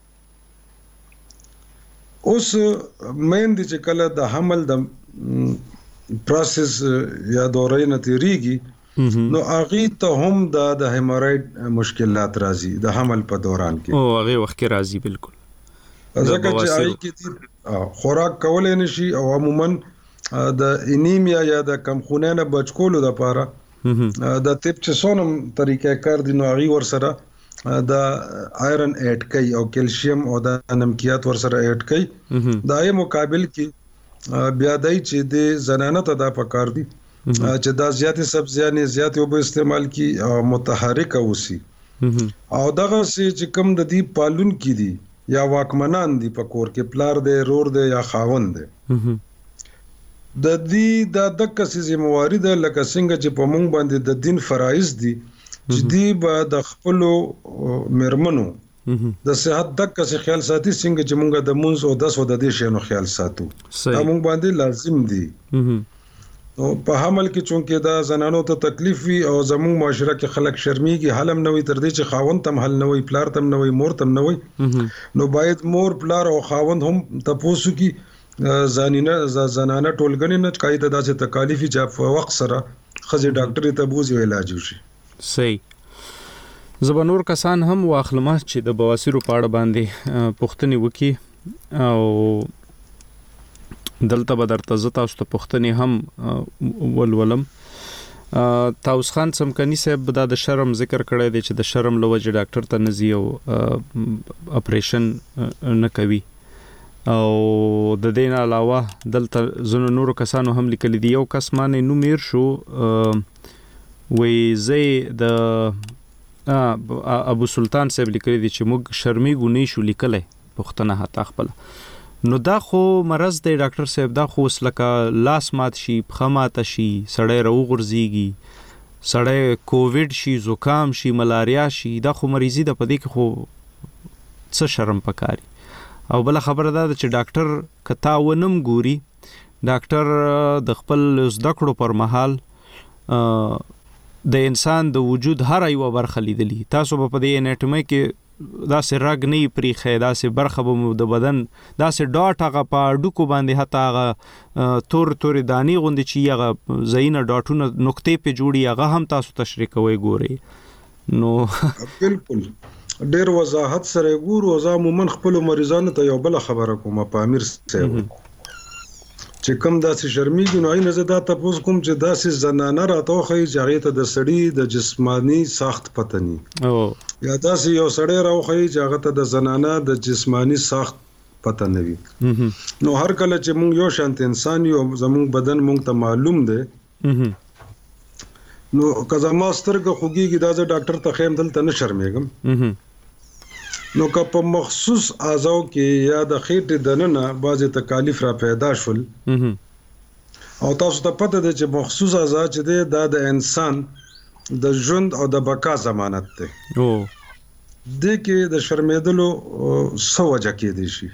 اوس مېند چې کله د حمل د پروسس یا دورې نه تیریږي نو هغه ته هم د هیموراید مشکلات راځي د حمل په دوران کې او هغه وخت کې راځي بالکل ځکه چې هغه کې خوراک کولای نشي او عموما د انیمیا یا د کم خونې نه بچ کولو لپاره د طب چې سونم طریقې کار دي نو هغه ور سره د آیرن اډ کوي او کیلشیم او د نمکیات ور سره اډ کوي دا یې مقابل کې بیا دای چې د زنانه ته دا پکار دي چې دا زیاتې سبزیانې زیاتې اوبه استعمال کی او متحرک اوسي او دغه چې کوم د دې پالون کې دي یا واکمنان دي په کور کې پلار دی رور دی یا خاوند دی د دې د دغه سي موارد لکه څنګه چې په مونږ باندې د دین فرایض دي چې دی به د خپل مرمنو د صحت دغه څه خیال ساتي څنګه چې مونږ د مونږ او د سو د دې شنو خیال ساتو دا مونږ باندې لازم دي او په حمل کې چونکه دا زنانو ته تکلیف وي او زموږ معاشره کې خلک شرمېږي حلم نه وي تر دې چې خاوند تم حل نه وي پلار تم نه وي مور تم نه وي نو باید مور پلار او خاوند هم تاسو کې زنانه زنانه ټولګنې نه قاعده داسې تکالیف چې په وخت سره خزي ډاکټر ته بوزي علاج وشي صحیح زبنور کسان هم واخلمه چې د بواسیرو پاړه باندې پوښتنې وکي او دلته به درته زه تاسو ته پوښتنې هم ولولم تاوس خان سمکنی صاحب دا د شرم ذکر کړی دی چې د شرم لوجه ډاکټر ته نزي او اپریشن نه کوي او د دین علاوه دلته زنو نورو کسانو هم لیکلي دی یو کس باندې نو میر شو وې زې د ابو سلطان صاحب لیکلي دي چې موږ شرمي ګونی شو لیکلای پښتنه هتا خپل نو دا خو مرز دی ډاکټر صاحب دا خو وسلکه لاس مات شي خمات شي سړی رو غورځيږي سړی کووډ شي زکام شي ملاریا شي دا خو مریضي د پدې کې خو څه شرم پکاري او بل خبره ده چې ډاکټر کتا ونم ګوري ډاکټر د خپل زده کړو پر مهال د انسان د وجود هر یو برخه لیدلی. تاسو په دې انټومي کې دا سه رګ نه پریخه، دا سه برخه به د بدن دا سه ډاټ هغه په ډوکو باندې هتا هغه تور تور دانی غوندي چې هغه زینه ډاټونه نقطې په جوړي هغه هم تاسو تشریح کوي ګوري. نو بالکل ډیر وضاحت سره ګورو. زه عموما خپل مریضانو ته یو بل خبره کوم په امیر صاحب چې کوم داسې شرمېږي نو عین زه دا تاسو کوم چې داسې زنانه راټوخی چې هغه ته د سړی د جسمانی ساخت پته ني او یا داسې یو سړی راوخی چې هغه ته د زنانه د جسمانی ساخت پته نه وي. نو هر کله چې مونږ یو شانت انسان یو زموږ بدن مونږ ته معلوم دی نو که زما سترګه خوږیږي دا زه ډاکټر ته خیم دلته نه شرمېږم. نو که په مخصوص اعضاء کې یا د خېټې دننه بعضې تکالیف را پیدا شول او تاسو ته پته ده چې مخصوص اعضاء چې دی دا د انسان د ژوند او د بقا ضمانت دی. او دې کې د شرمېدلو څه وجه کېدی شي؟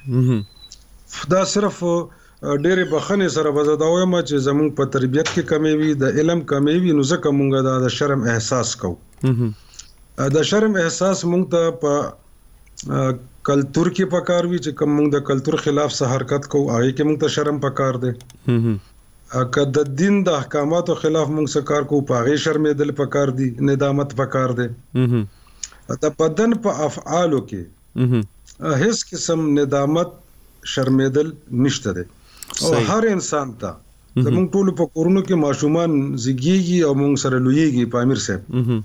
دا صرف ډېرې بخښنې سره به زه دا وایم چې زموږ په تربیت کې کمی وي، د علم کمی وي، نو ځکه مونږ دا د شرم احساس کوو. د شرم احساس مونږ ته په کلتور کې پکار وی چې کوم موږ د کلتور خلاف څه حرکت کوو هغه کې موږ ته شرم پکار دی. که د دین د احکاماتو خلاف موږ څه کار کوو په هغه شرمېدل پکار دی، ندامت پکار دی. د بدن په افعالو کې هیڅ قسم ندامت شرمېدل نشته دی او هر انسان ته زموږ ټول په کورونو کې ماشومان زیږیږي او موږ سره لویږي په امیر صاحب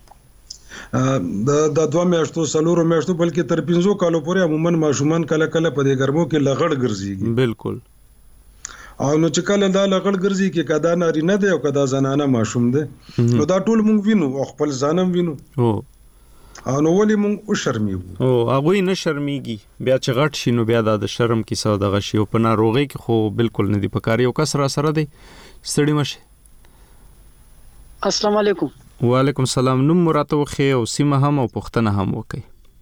د د دوه میاشتو سلورو میاشتو بلکې تر پنځو کالو پورې عموما ماشومان کله کله په دې ګرمو کې لغړ ګرځيږي. بالکل. او نو چې کله دا لغړ ګرځي کې کدا ناری نه دی او کدا زنانه ماشوم دی نو دا ټول مونږ وینو او خپل ځانم وینو. او او نو ولې مونږ او شرمېږو؟ او هغه نه شرمېږي بیا چې غټ شي نو بیا د شرم کې څه دغه شي او په ناروغي کې خو بالکل نه دی پکاري او کسره سره دی ستړي مشه. السلام علیکم. وعلیکم السلام. نوم مراته وخی او سیمه هم او پښتنه هم وکي.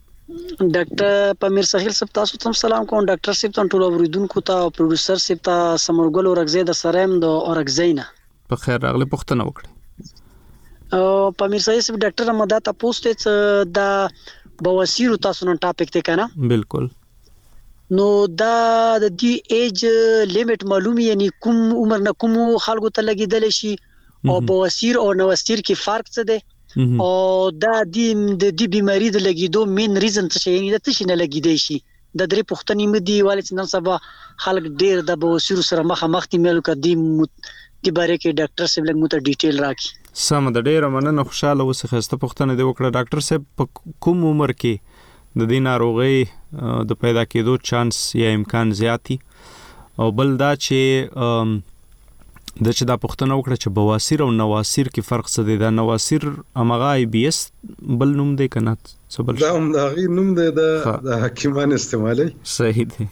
ډاکټر پامیر ساحل صاحب تاسو ته سلام کوم. ډاکټر صاحب ته ټول اوریدونکو ته او پروډوسر صاحب ته سمرګل اورګزی د سرهم د اورګزینا په خیر راغلی پښتنه وکړي. او پامیر ساحل صاحب ډاکټر مدا تاسو ته د بواسیر تاسو نن ټاپک ته کنه. بالکل. نو دا د دې ایج لیمټ معلومي یعنی کوم عمر نه کوم خلکو ته لګیدل شي او بواسیر او نواسیر کې فرق څه دی او دا د دې بیماری د لګیدو مین ریزن څه شي د تشي نه لګیدي شي د درې پښتني مدي والي چې نن سبا خلک ډیر د بواسیر سره مخه مخ دي مل قدیم د باره کې ډاکټر صاحب لږ مت ډیټیل راکړي. سم د ډیر مننه خوشاله اوسه خسته پښتنه دی وکړه. ډاکټر صاحب په کوم عمر کې د دې ناروغي د پیدا کېدو چانس یا امکان زیاتی او بل دا چې د چې دا پښتنه وکړه چې بواسیر او نواسیر کې فرق څه دی؟ دا نواسیر امغه ای بی اس بل نوم دی کنه څه بل دا هم دا غي نوم دی د حکیمان استعمالي. صحیح دی.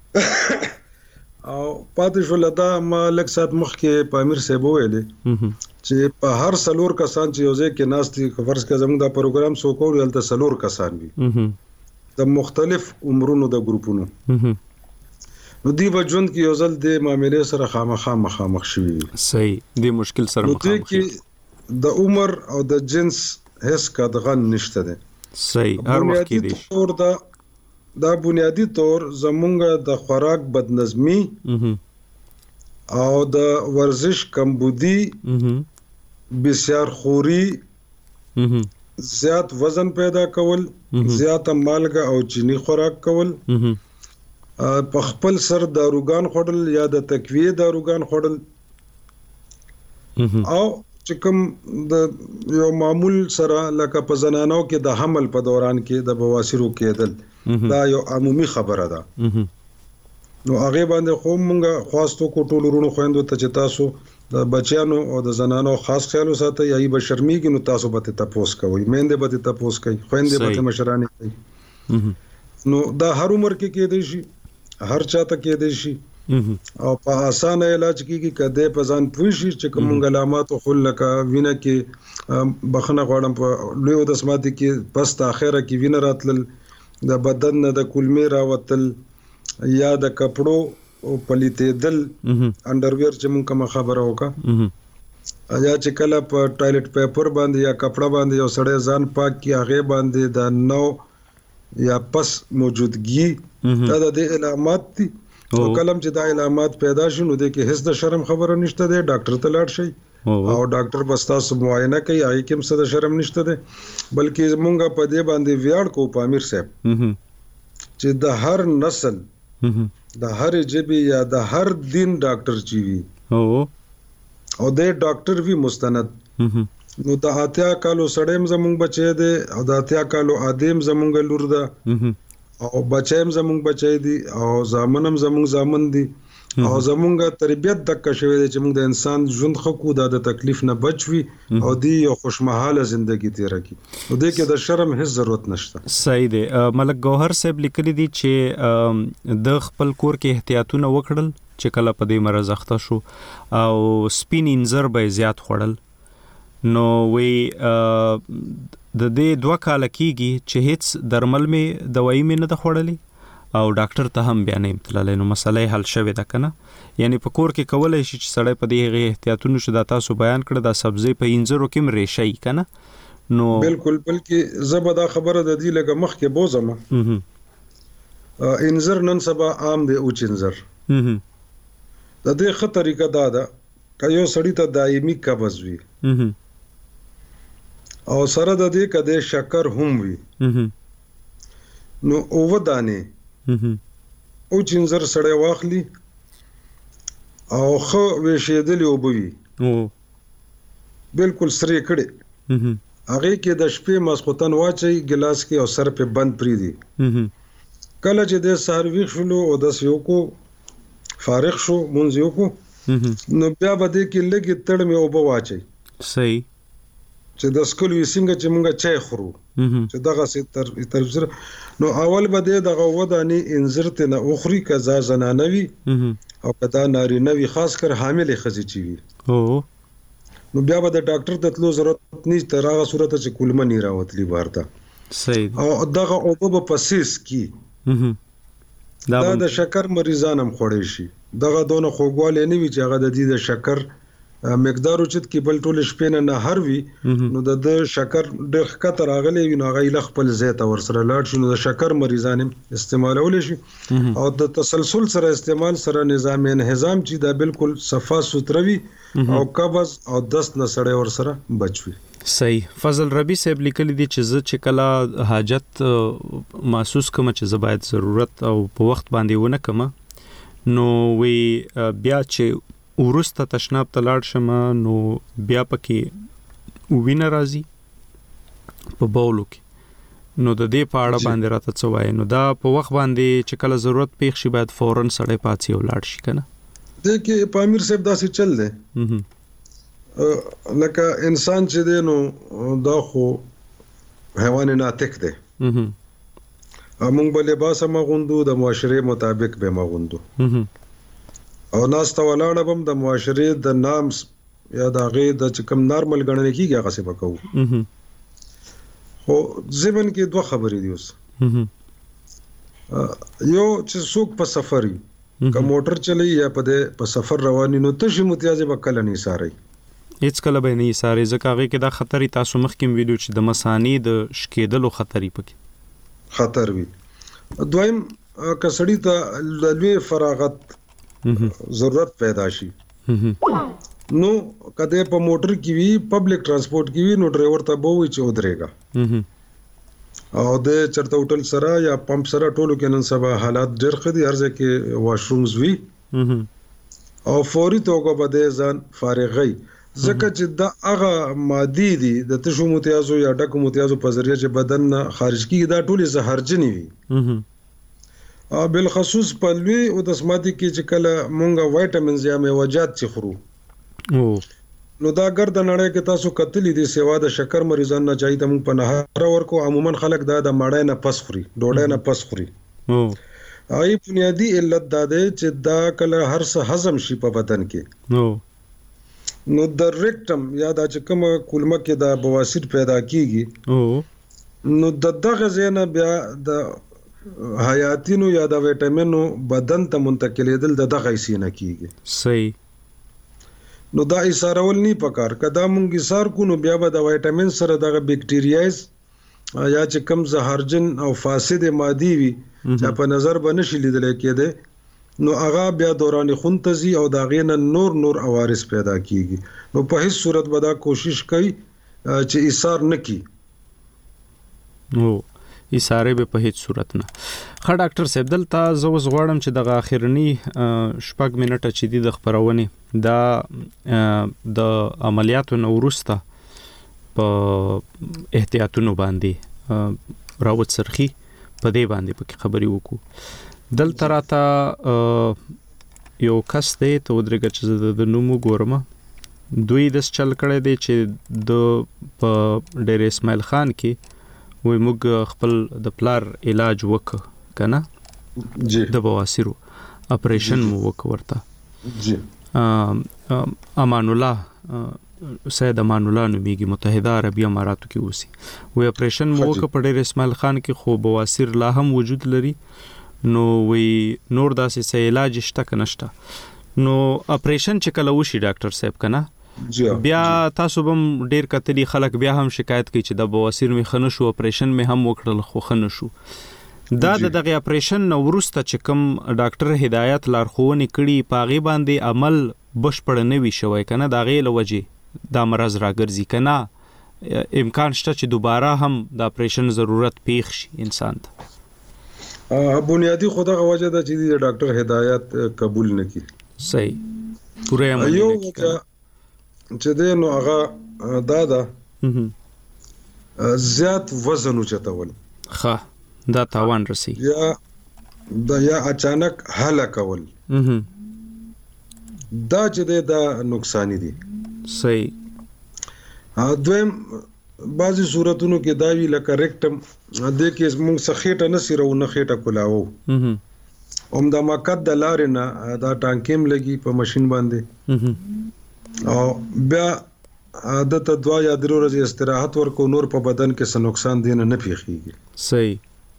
او پاتې شو لدا ما لک سات مخ کې پامیر صاحب ویلې چې په هر سلور کسان چې یوځای کې ناستي فرض کړه زموږ دا پروګرام سو کول یلته سلور کسان وي د مختلف عمرونو د ګروپونو نو دی وجوند کې یو ځل د معاملې سره خامخا مخامخ شوي. صحیح. دی مشکل سره مخامخ کې د عمر او د جنس هیڅ قدغن نشته ده. صحیح. هر وخت کې دي تور دا دا بنیادی طور زمونږ د خوراک بدنظمی او د ورزش کمبودی بسیار خوري زیات وزن پیدا کول زیات مالګه او چینی خوراک کول په خپل سر داروګان خوړل یا د تقویه داروګان خوړل او چې کوم د یو معمول سره لکه په زنانو کې د حمل په دوران کې د بواسیرو کېدل دا یو عمومي خبره ده. نو هغه باندې خو مونږه خواستو کو ټول ورونو خويندو ته چې تاسو د بچیانو او د زنانو خاص خیال وساتئ یا به شرمېږي نو تاسو به تاسو کوئ مېنده به تاسو کوئ خويندې به مشرانه کوي. نو دا هر عمر کې کېدای شي هر چاته کېدای شي او په اسانه علاج کیږي کده په ځان پوي شي چې کوم علامات خو لکه وینه کې بخنه غوړم په لوی د سماتي کې پس تا اخره کې وینه راتل د بدن نه د کلمې راوتل یا د کپړو او پلیتېدل انډرویر چې مونږ کوم خبره وکړه یا چې کله په ټایلټ پیپر باندې یا کپڑا باندې یو سړی ځان پاک کی هغه باندې د نو یا پس موجودګي دا د علامات دي او کلم چې دا علامات پیدا شونه دي کې هیڅ د شرم خبره نشته ده ډاکټر ته لاړ شي او ډاکټر بس تاسو معاینه کوي هغه کې څه د شرم نشته ده بلکې مونږ په دې باندې ویاړ کو پامیر صاحب چې د هر نسل د هر جبي یا د هر دین ډاکټر چی وي او او د ډاکټر وی مستند نو د اتیا کالو سړیم زمونږ بچی دی او د اتیا کالو ادم زمونږ لور ده او بچیم زمونږ بچی دی او زامنم زمونږ زامن دی او زمونږ تربیت د کښوي دی چې موږ د انسان ژوند خو کو د تکلیف نه بچوي او دی یو خوشمحاله ژوندۍ تیر کی نو د کې د شرم هیڅ ضرورت نشته صحیح دی ملک گوهر صاحب لیکلي دي چې د خپل کور کې احتیاطونه وکړل چې کله په دې مرز اخته شو او سپین انځر به زیات خوړل نو وی د دې دوه کال کېږي چې هیڅ درمل می دوايي می نه خوړلې او ډاکټر ته هم بیان امتلل نو مسله حل شوه ده کنه یعنی په کور کې کولای شي چې سړی په دې احتیاطونو شدا تاسو بیان کړ دا سبزی په انځرو کې مریشي کنه نو بالکل بلکې زبدا خبره د دې لګه مخ کې بوزمه انځر نن سبا عام دی او چنځر د دې خطر طریقه دا ده کایو سړی ته دایمي قبض وي او سره د دې کده شکر هم وي نو او ودانه او چنځر سړی واخلي او خو وشیدلی وبوي بالکل سری کړي هغه کې د شپې مسخوتن واچي ګلاس کې او سر په بند پری دي کله چې د سحر ویښ شلو او د سیو کو فارغ شو مونږ یو کو نو بیا به دې کې لګي تړ مې او بواچي صحیح چې د سکول وی څنګه چې مونږه چای خورو چې دغه سي تر تر نو اول به دغه وداني انزرت نه اخري کزا زنانوي او کدا ناری نوي خاص کر حامل خزي چی وي او نو بیا به د ډاکټر ته تلو ضرورت نشته راغه صورت چې کولمه نه راوتلی ورته صحیح او دغه او په پسیس کی دا د شکر مریضانم خوړې شي دغه دونه خوګواله نه وی چې هغه د دې د شکر مقدار اوچت کې بل ټول شپې نه هر وی نو د شکر د خطر راغلی وي نو غي لخ خپل زیت اور سره لاړ شي نو د شکر مریضان استعمالول شي او د تسلسل سره استعمال سره نظام انهضام چې دا بالکل صفا سوتروي او قبض او دست نه سره اور سره بچوي صحیح فضل ربی صاحب لیکل دي چې زه چې کله حاجت محسوس کوم چې زه باید ضرورت او په وخت باندې ونه کوم نو وی بیا چې ورسته تشناب ته لاړ شم نو بیا پکې وینه راځي په بولو کې نو د دې په اړه باندې راته څه وایي نو دا په وخت باندې چې کله ضرورت پیښ شي باید فورن سړی پاتې ولاړ شي کنه دغه پامیر صاحب داسې چل دی لکه انسان چې دی نو دا خو حیوان ناطق دی موږ به لباس مغوندو د معاشره مطابق به مغوندو او ناس ته ولاړه بم د معاشره د نام یا د غي د چکم نارمل غننه کیږي هغه څه وکاو خو زمن کې دوه خبرې دي اوس یو چې څوک په سفري که موټر چلی یا په سفر رواني نو تشي متیازه وکړه نه ساري هیڅ کله به نه ساري ځکه هغه کې د خطرې تاسو مخکې ویډیو چې د مسانی د شکېدلو خطرې پکې خطر وي دویم کسړی ته لوی فراغت ضرورت پیدا شي نو کده په موټر کې وی پبلک ترانسپورت کې وی نو ډرایور ته به وي چې ودرېګا او د چرته هوټل سره یا پمپ سره ټولو کې نن سبا حالات ډېر خدي هرځه کې واشرومز وی او فوري توګه به د ځان فارغي ځکه چې دا هغه مادي دي د تشو متیازو یا ډکو متیازو په ذریعہ چې بدن خارج کیږي دا ټولې زهرجنې وي او بل خصوص په لوی او د سمادي کې چې کله مونږه وایټامینز یا میوجات چې خورو نو دا ګرد نړۍ کې تاسو کتلې دي سیوا د شکر مریضان نه چای ته مونږ په نهار ورکو عموما خلک دا د ماړای نه پس خوري ډوډۍ نه پس خوري ای بنیادی علت دا ده چې دا کله هر څه هضم شي په بدن کې نو د ریکټم یا د چکم کولمه کې د بواسیر پیدا کیږي نو د دغه زینه بیا د حیاتینو یا د وټامینو بدن ته منتقلیدل د دغه سینه کیږي. صحیح. نو دا ایثارول نه پکار کدا مونږ ایثار کو نو بیا به د وټامین سره دغه بیکټیریایز یا چې کم زهرجن او فاسد مادي وي چې په نظر باندې شي لیدل کېده نو هغه بیا دوران خون تزي او دا غینه نور نور عوارض پیدا کیږي. نو په هیڅ صورت به دا کوشش کوي چې ایثار نکي. نو ایثار به په هیڅ صورت نه. خا ډاکټر صاحب دلته زه اوس غواړم چې دغه اخرنی شپږ منټه چې د خبرونه دا د عملیاتو نو وروسته په احتیاطونو باندې راوت سرخی په دې باندې په خبري وکړو. دلته راته یو کس دی ته ودرېږه چې د نومو ګورم دوی د چل کړی دی چې د په ډېر اسماعیل خان کې وای موږ خپل د پلار علاج وکړ کنه جی د بواسیرو اپریشن مو وکړ جی امان الله سید امان الله نومیږي متحده عربی اماراتو کې اوسي وای اپریشن مو وکړ په ډېر اسماعیل خان کې خو بواسیر لا هم وجود لري نو وی نور داسې سه علاج شته کنه شته نو اپریشن چې کله وشي ډاکټر صاحب کنه بیا تاسو بم ډیر کتلی خلک بیا هم شکایت کوي چې د بواسیر می خنه شو اپریشن می هم وکړل خو خنه شو دا دغه اپریشن نو ورسته چې کوم ډاکټر هدایت لارښوونه کړي پاغي باندې عمل بشپړ نه وی شوی کنه دا غي لوجه دا مرز راګرځي کنه امکان شته چې دوباره هم د اپریشن ضرورت پیښ شي انسان ته. بنیادی خدا غوجه ده چې ډاکټر هدایت قبول نکړي. صحیح پوره عمل نکړي چې د نو هغه دا دا زیات وزن اوچتول ښه دا تاوان رسی یا دا یا اچانک هلاک کول دا چې دا نقصان دي. صحیح. دویم بعضی صورتونو کې دا وی لکه ریکټم د کې موږ سخېټه نه سره او نه خېټه کولاو اوم دا مقد د لارې نه دا ټانکیم لګي په ماشين باندې او بیا عادت دوا یا درو ورځې استراحت ورکو نور په بدن کې څه نقصان دینه نه پیخيږي. صحیح.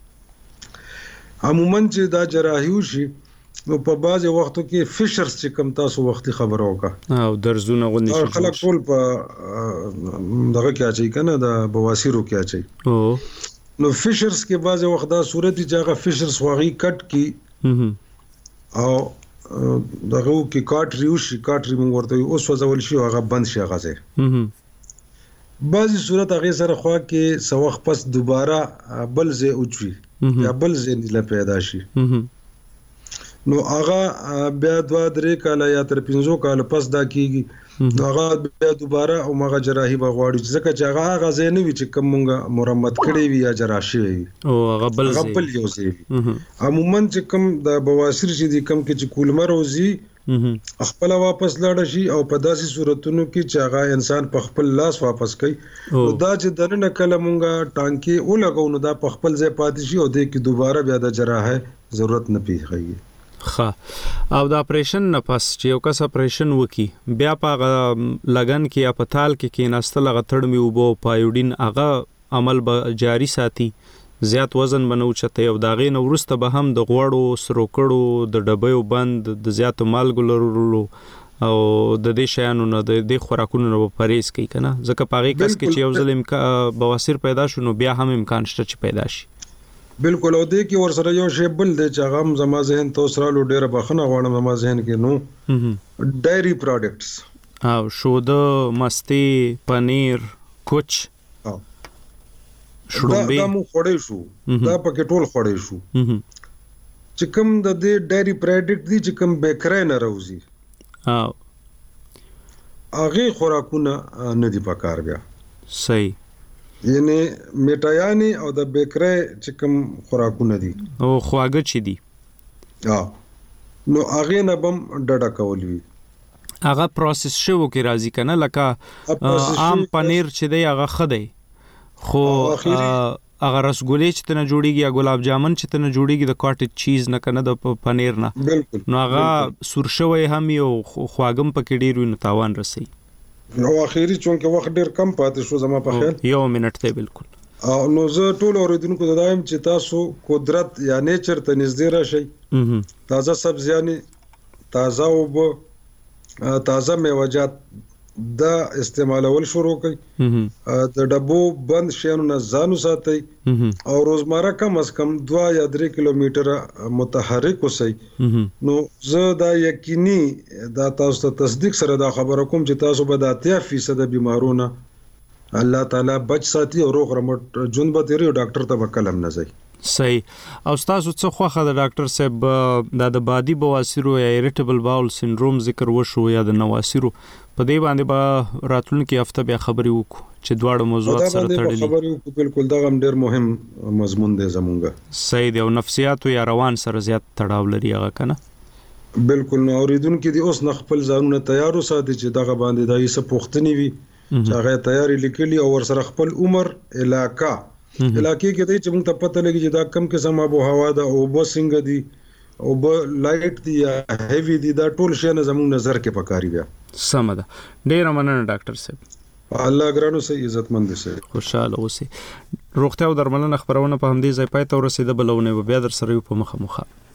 عموما چې دا جراحي وشي نو په بعض وختو کې فشرز چې کم تاسو وختي خبر اوکا او درزونه غونډي شي خلک ټول په دغه کې اچي کنه د بواسیرو کې اچي او نو فشرز کې بعض وخت دا صورت چې هغه فشرز واغي کټ کی او دغه کې کاټری وشي کاټری موږ ورته اوس وځول شي هغه بند شي هغه ځای بعضی صورت هغه سره خوا کې سوخ پس دوباره بل ځای اوچوي یا بل ځای نه پیدا شي نو هغه بیا دوا درې کاله یا تر پنځو کاله پس دا کیږي نو هغه بیا دوباره او مغه جراحي بغواړي ځکه چې هغه هغه ځای نه وي چې کوم مونږه مرمت کړی وي یا جراحي وي او هغه بل ځای بل یو ځای عموما چې کوم د بواسیر چې د کم کې چې کولمر وزي خپل واپس لاړ شي او په داسې صورتونو کې چې هغه انسان په خپل لاس واپس کوي نو دا چې دنه کله مونږه ټانکي ولګو نو دا په خپل ځای پاتې شي او د کې دوباره بیا د جراحي ضرورت نه پیږي. ښه او د اپریشن نه پس چې یو کس اپریشن وکي بیا په لګن کې یا پتال کې کې ناستل غتړ می وبو پایوډین هغه عمل به جاری ساتي زیات وزن بنو چته او داغې نو ورسته به هم د غوړو سروکړو د ډبېو بند د زیات مالګو لرلو او د دې شیانو نه د دې خوراکونو نه پرهیز کوي کنه ځکه پاغي کس کې چې یو ظلم بواسیر پیدا شونه بیا هم امکان شته چې پیدا شي. بالکل او دې کې ور سره یو شی بل دی چې هغه زما ذهن تو سره لو ډیره بخنه غواړم زما ذهن کې نو ډایری پروډکټس او شوده مستی پنیر کوچ شړومبې دا مو خوري شو دا پکې ټول خوري شو چې کوم د دې ډایری پروډکټ دي چې کوم بیکری نه راوځي او هغه خوراکونه نه دی پکار بیا. صحیح. یعنی میټایانی او د بیکری چې کوم خوراکونه دي او خواږه چي دي ها نو هغه نه بم ډډه کول وی هغه پروسس شو کې راځي کنه لکه عام پنیر چې دی هغه خدای خو هغه رسګولې چې تنه جوړیږي یا ګلاب جامن چې تنه جوړیږي د کاټج چیز نه کنه د پنیر نه نو هغه سورشوي هم یو خواږم پکې ډیر وي نو تاوان رسي نو اخیری چونکه وخت ډیر کم پاتې شو زما په خیال یو منټ ته بالکل او نو زه ټول اوریدونکو ته وایم چې تاسو قدرت یا نیچر ته نږدې راشئ، تازه سبزیانې، تازه اوبه، تازه میوه‌جات دا استعمالول شروع کړئ، د ډبو بند شیانو نه ځان وساتئ او روزمره کم از کم دوه یا درې کیلومتره متحرک اوسئ. نو زه دا یقیني دا تاسو ته تصدیق سره دا خبره کوم چې تاسو به د اتیا فیصد بیمارونه الله تعالی بچ ساتي او روغ رمټ ژوند به تیری او ډاکټر ته به کلم نه ځي. صحیح. او تاسو څه خوخه د ډاکټر صاحب د بادي بواسیرو یا ایریټیبل باول سندروم ذکر وشو یا د نواسیرو په دې باندې به راتلونکي هفته بیا خبرې وکړو چې دواړه موضوعات سره تړلي خبرې وکړو. بالکل دا هم ډېر مهم مضمون دی زمونږ. صحیح دی. او نفسیات او یا روان سره زیات تړاو لري هغه کنه. بالکل. نو اوریدونکو دي اوس نه خپل ځانونه تیار وساتي چې دغه باندې دایي څه پوښتنې وي چې هغه تیاری لیکلي او ور سره خپل عمر، علاقه علاقې کې د چې موږ ته پته لګي چې دا کم قسم آب او هوا ده او به څنګه دي او به لایټ دي یا هیوی دي، دا ټول شی نه زموږ نظر کې پکاري بیا. سم ده. ډیر مننه ډاکټر صاحب. الله ګرانو سي عزتمند سي. خوشاله اوسئ. روغتیا او درملنه خبرونه په همدې ځای پای ته ورسېده، بلونه بیا در سره یو په مخه مخه.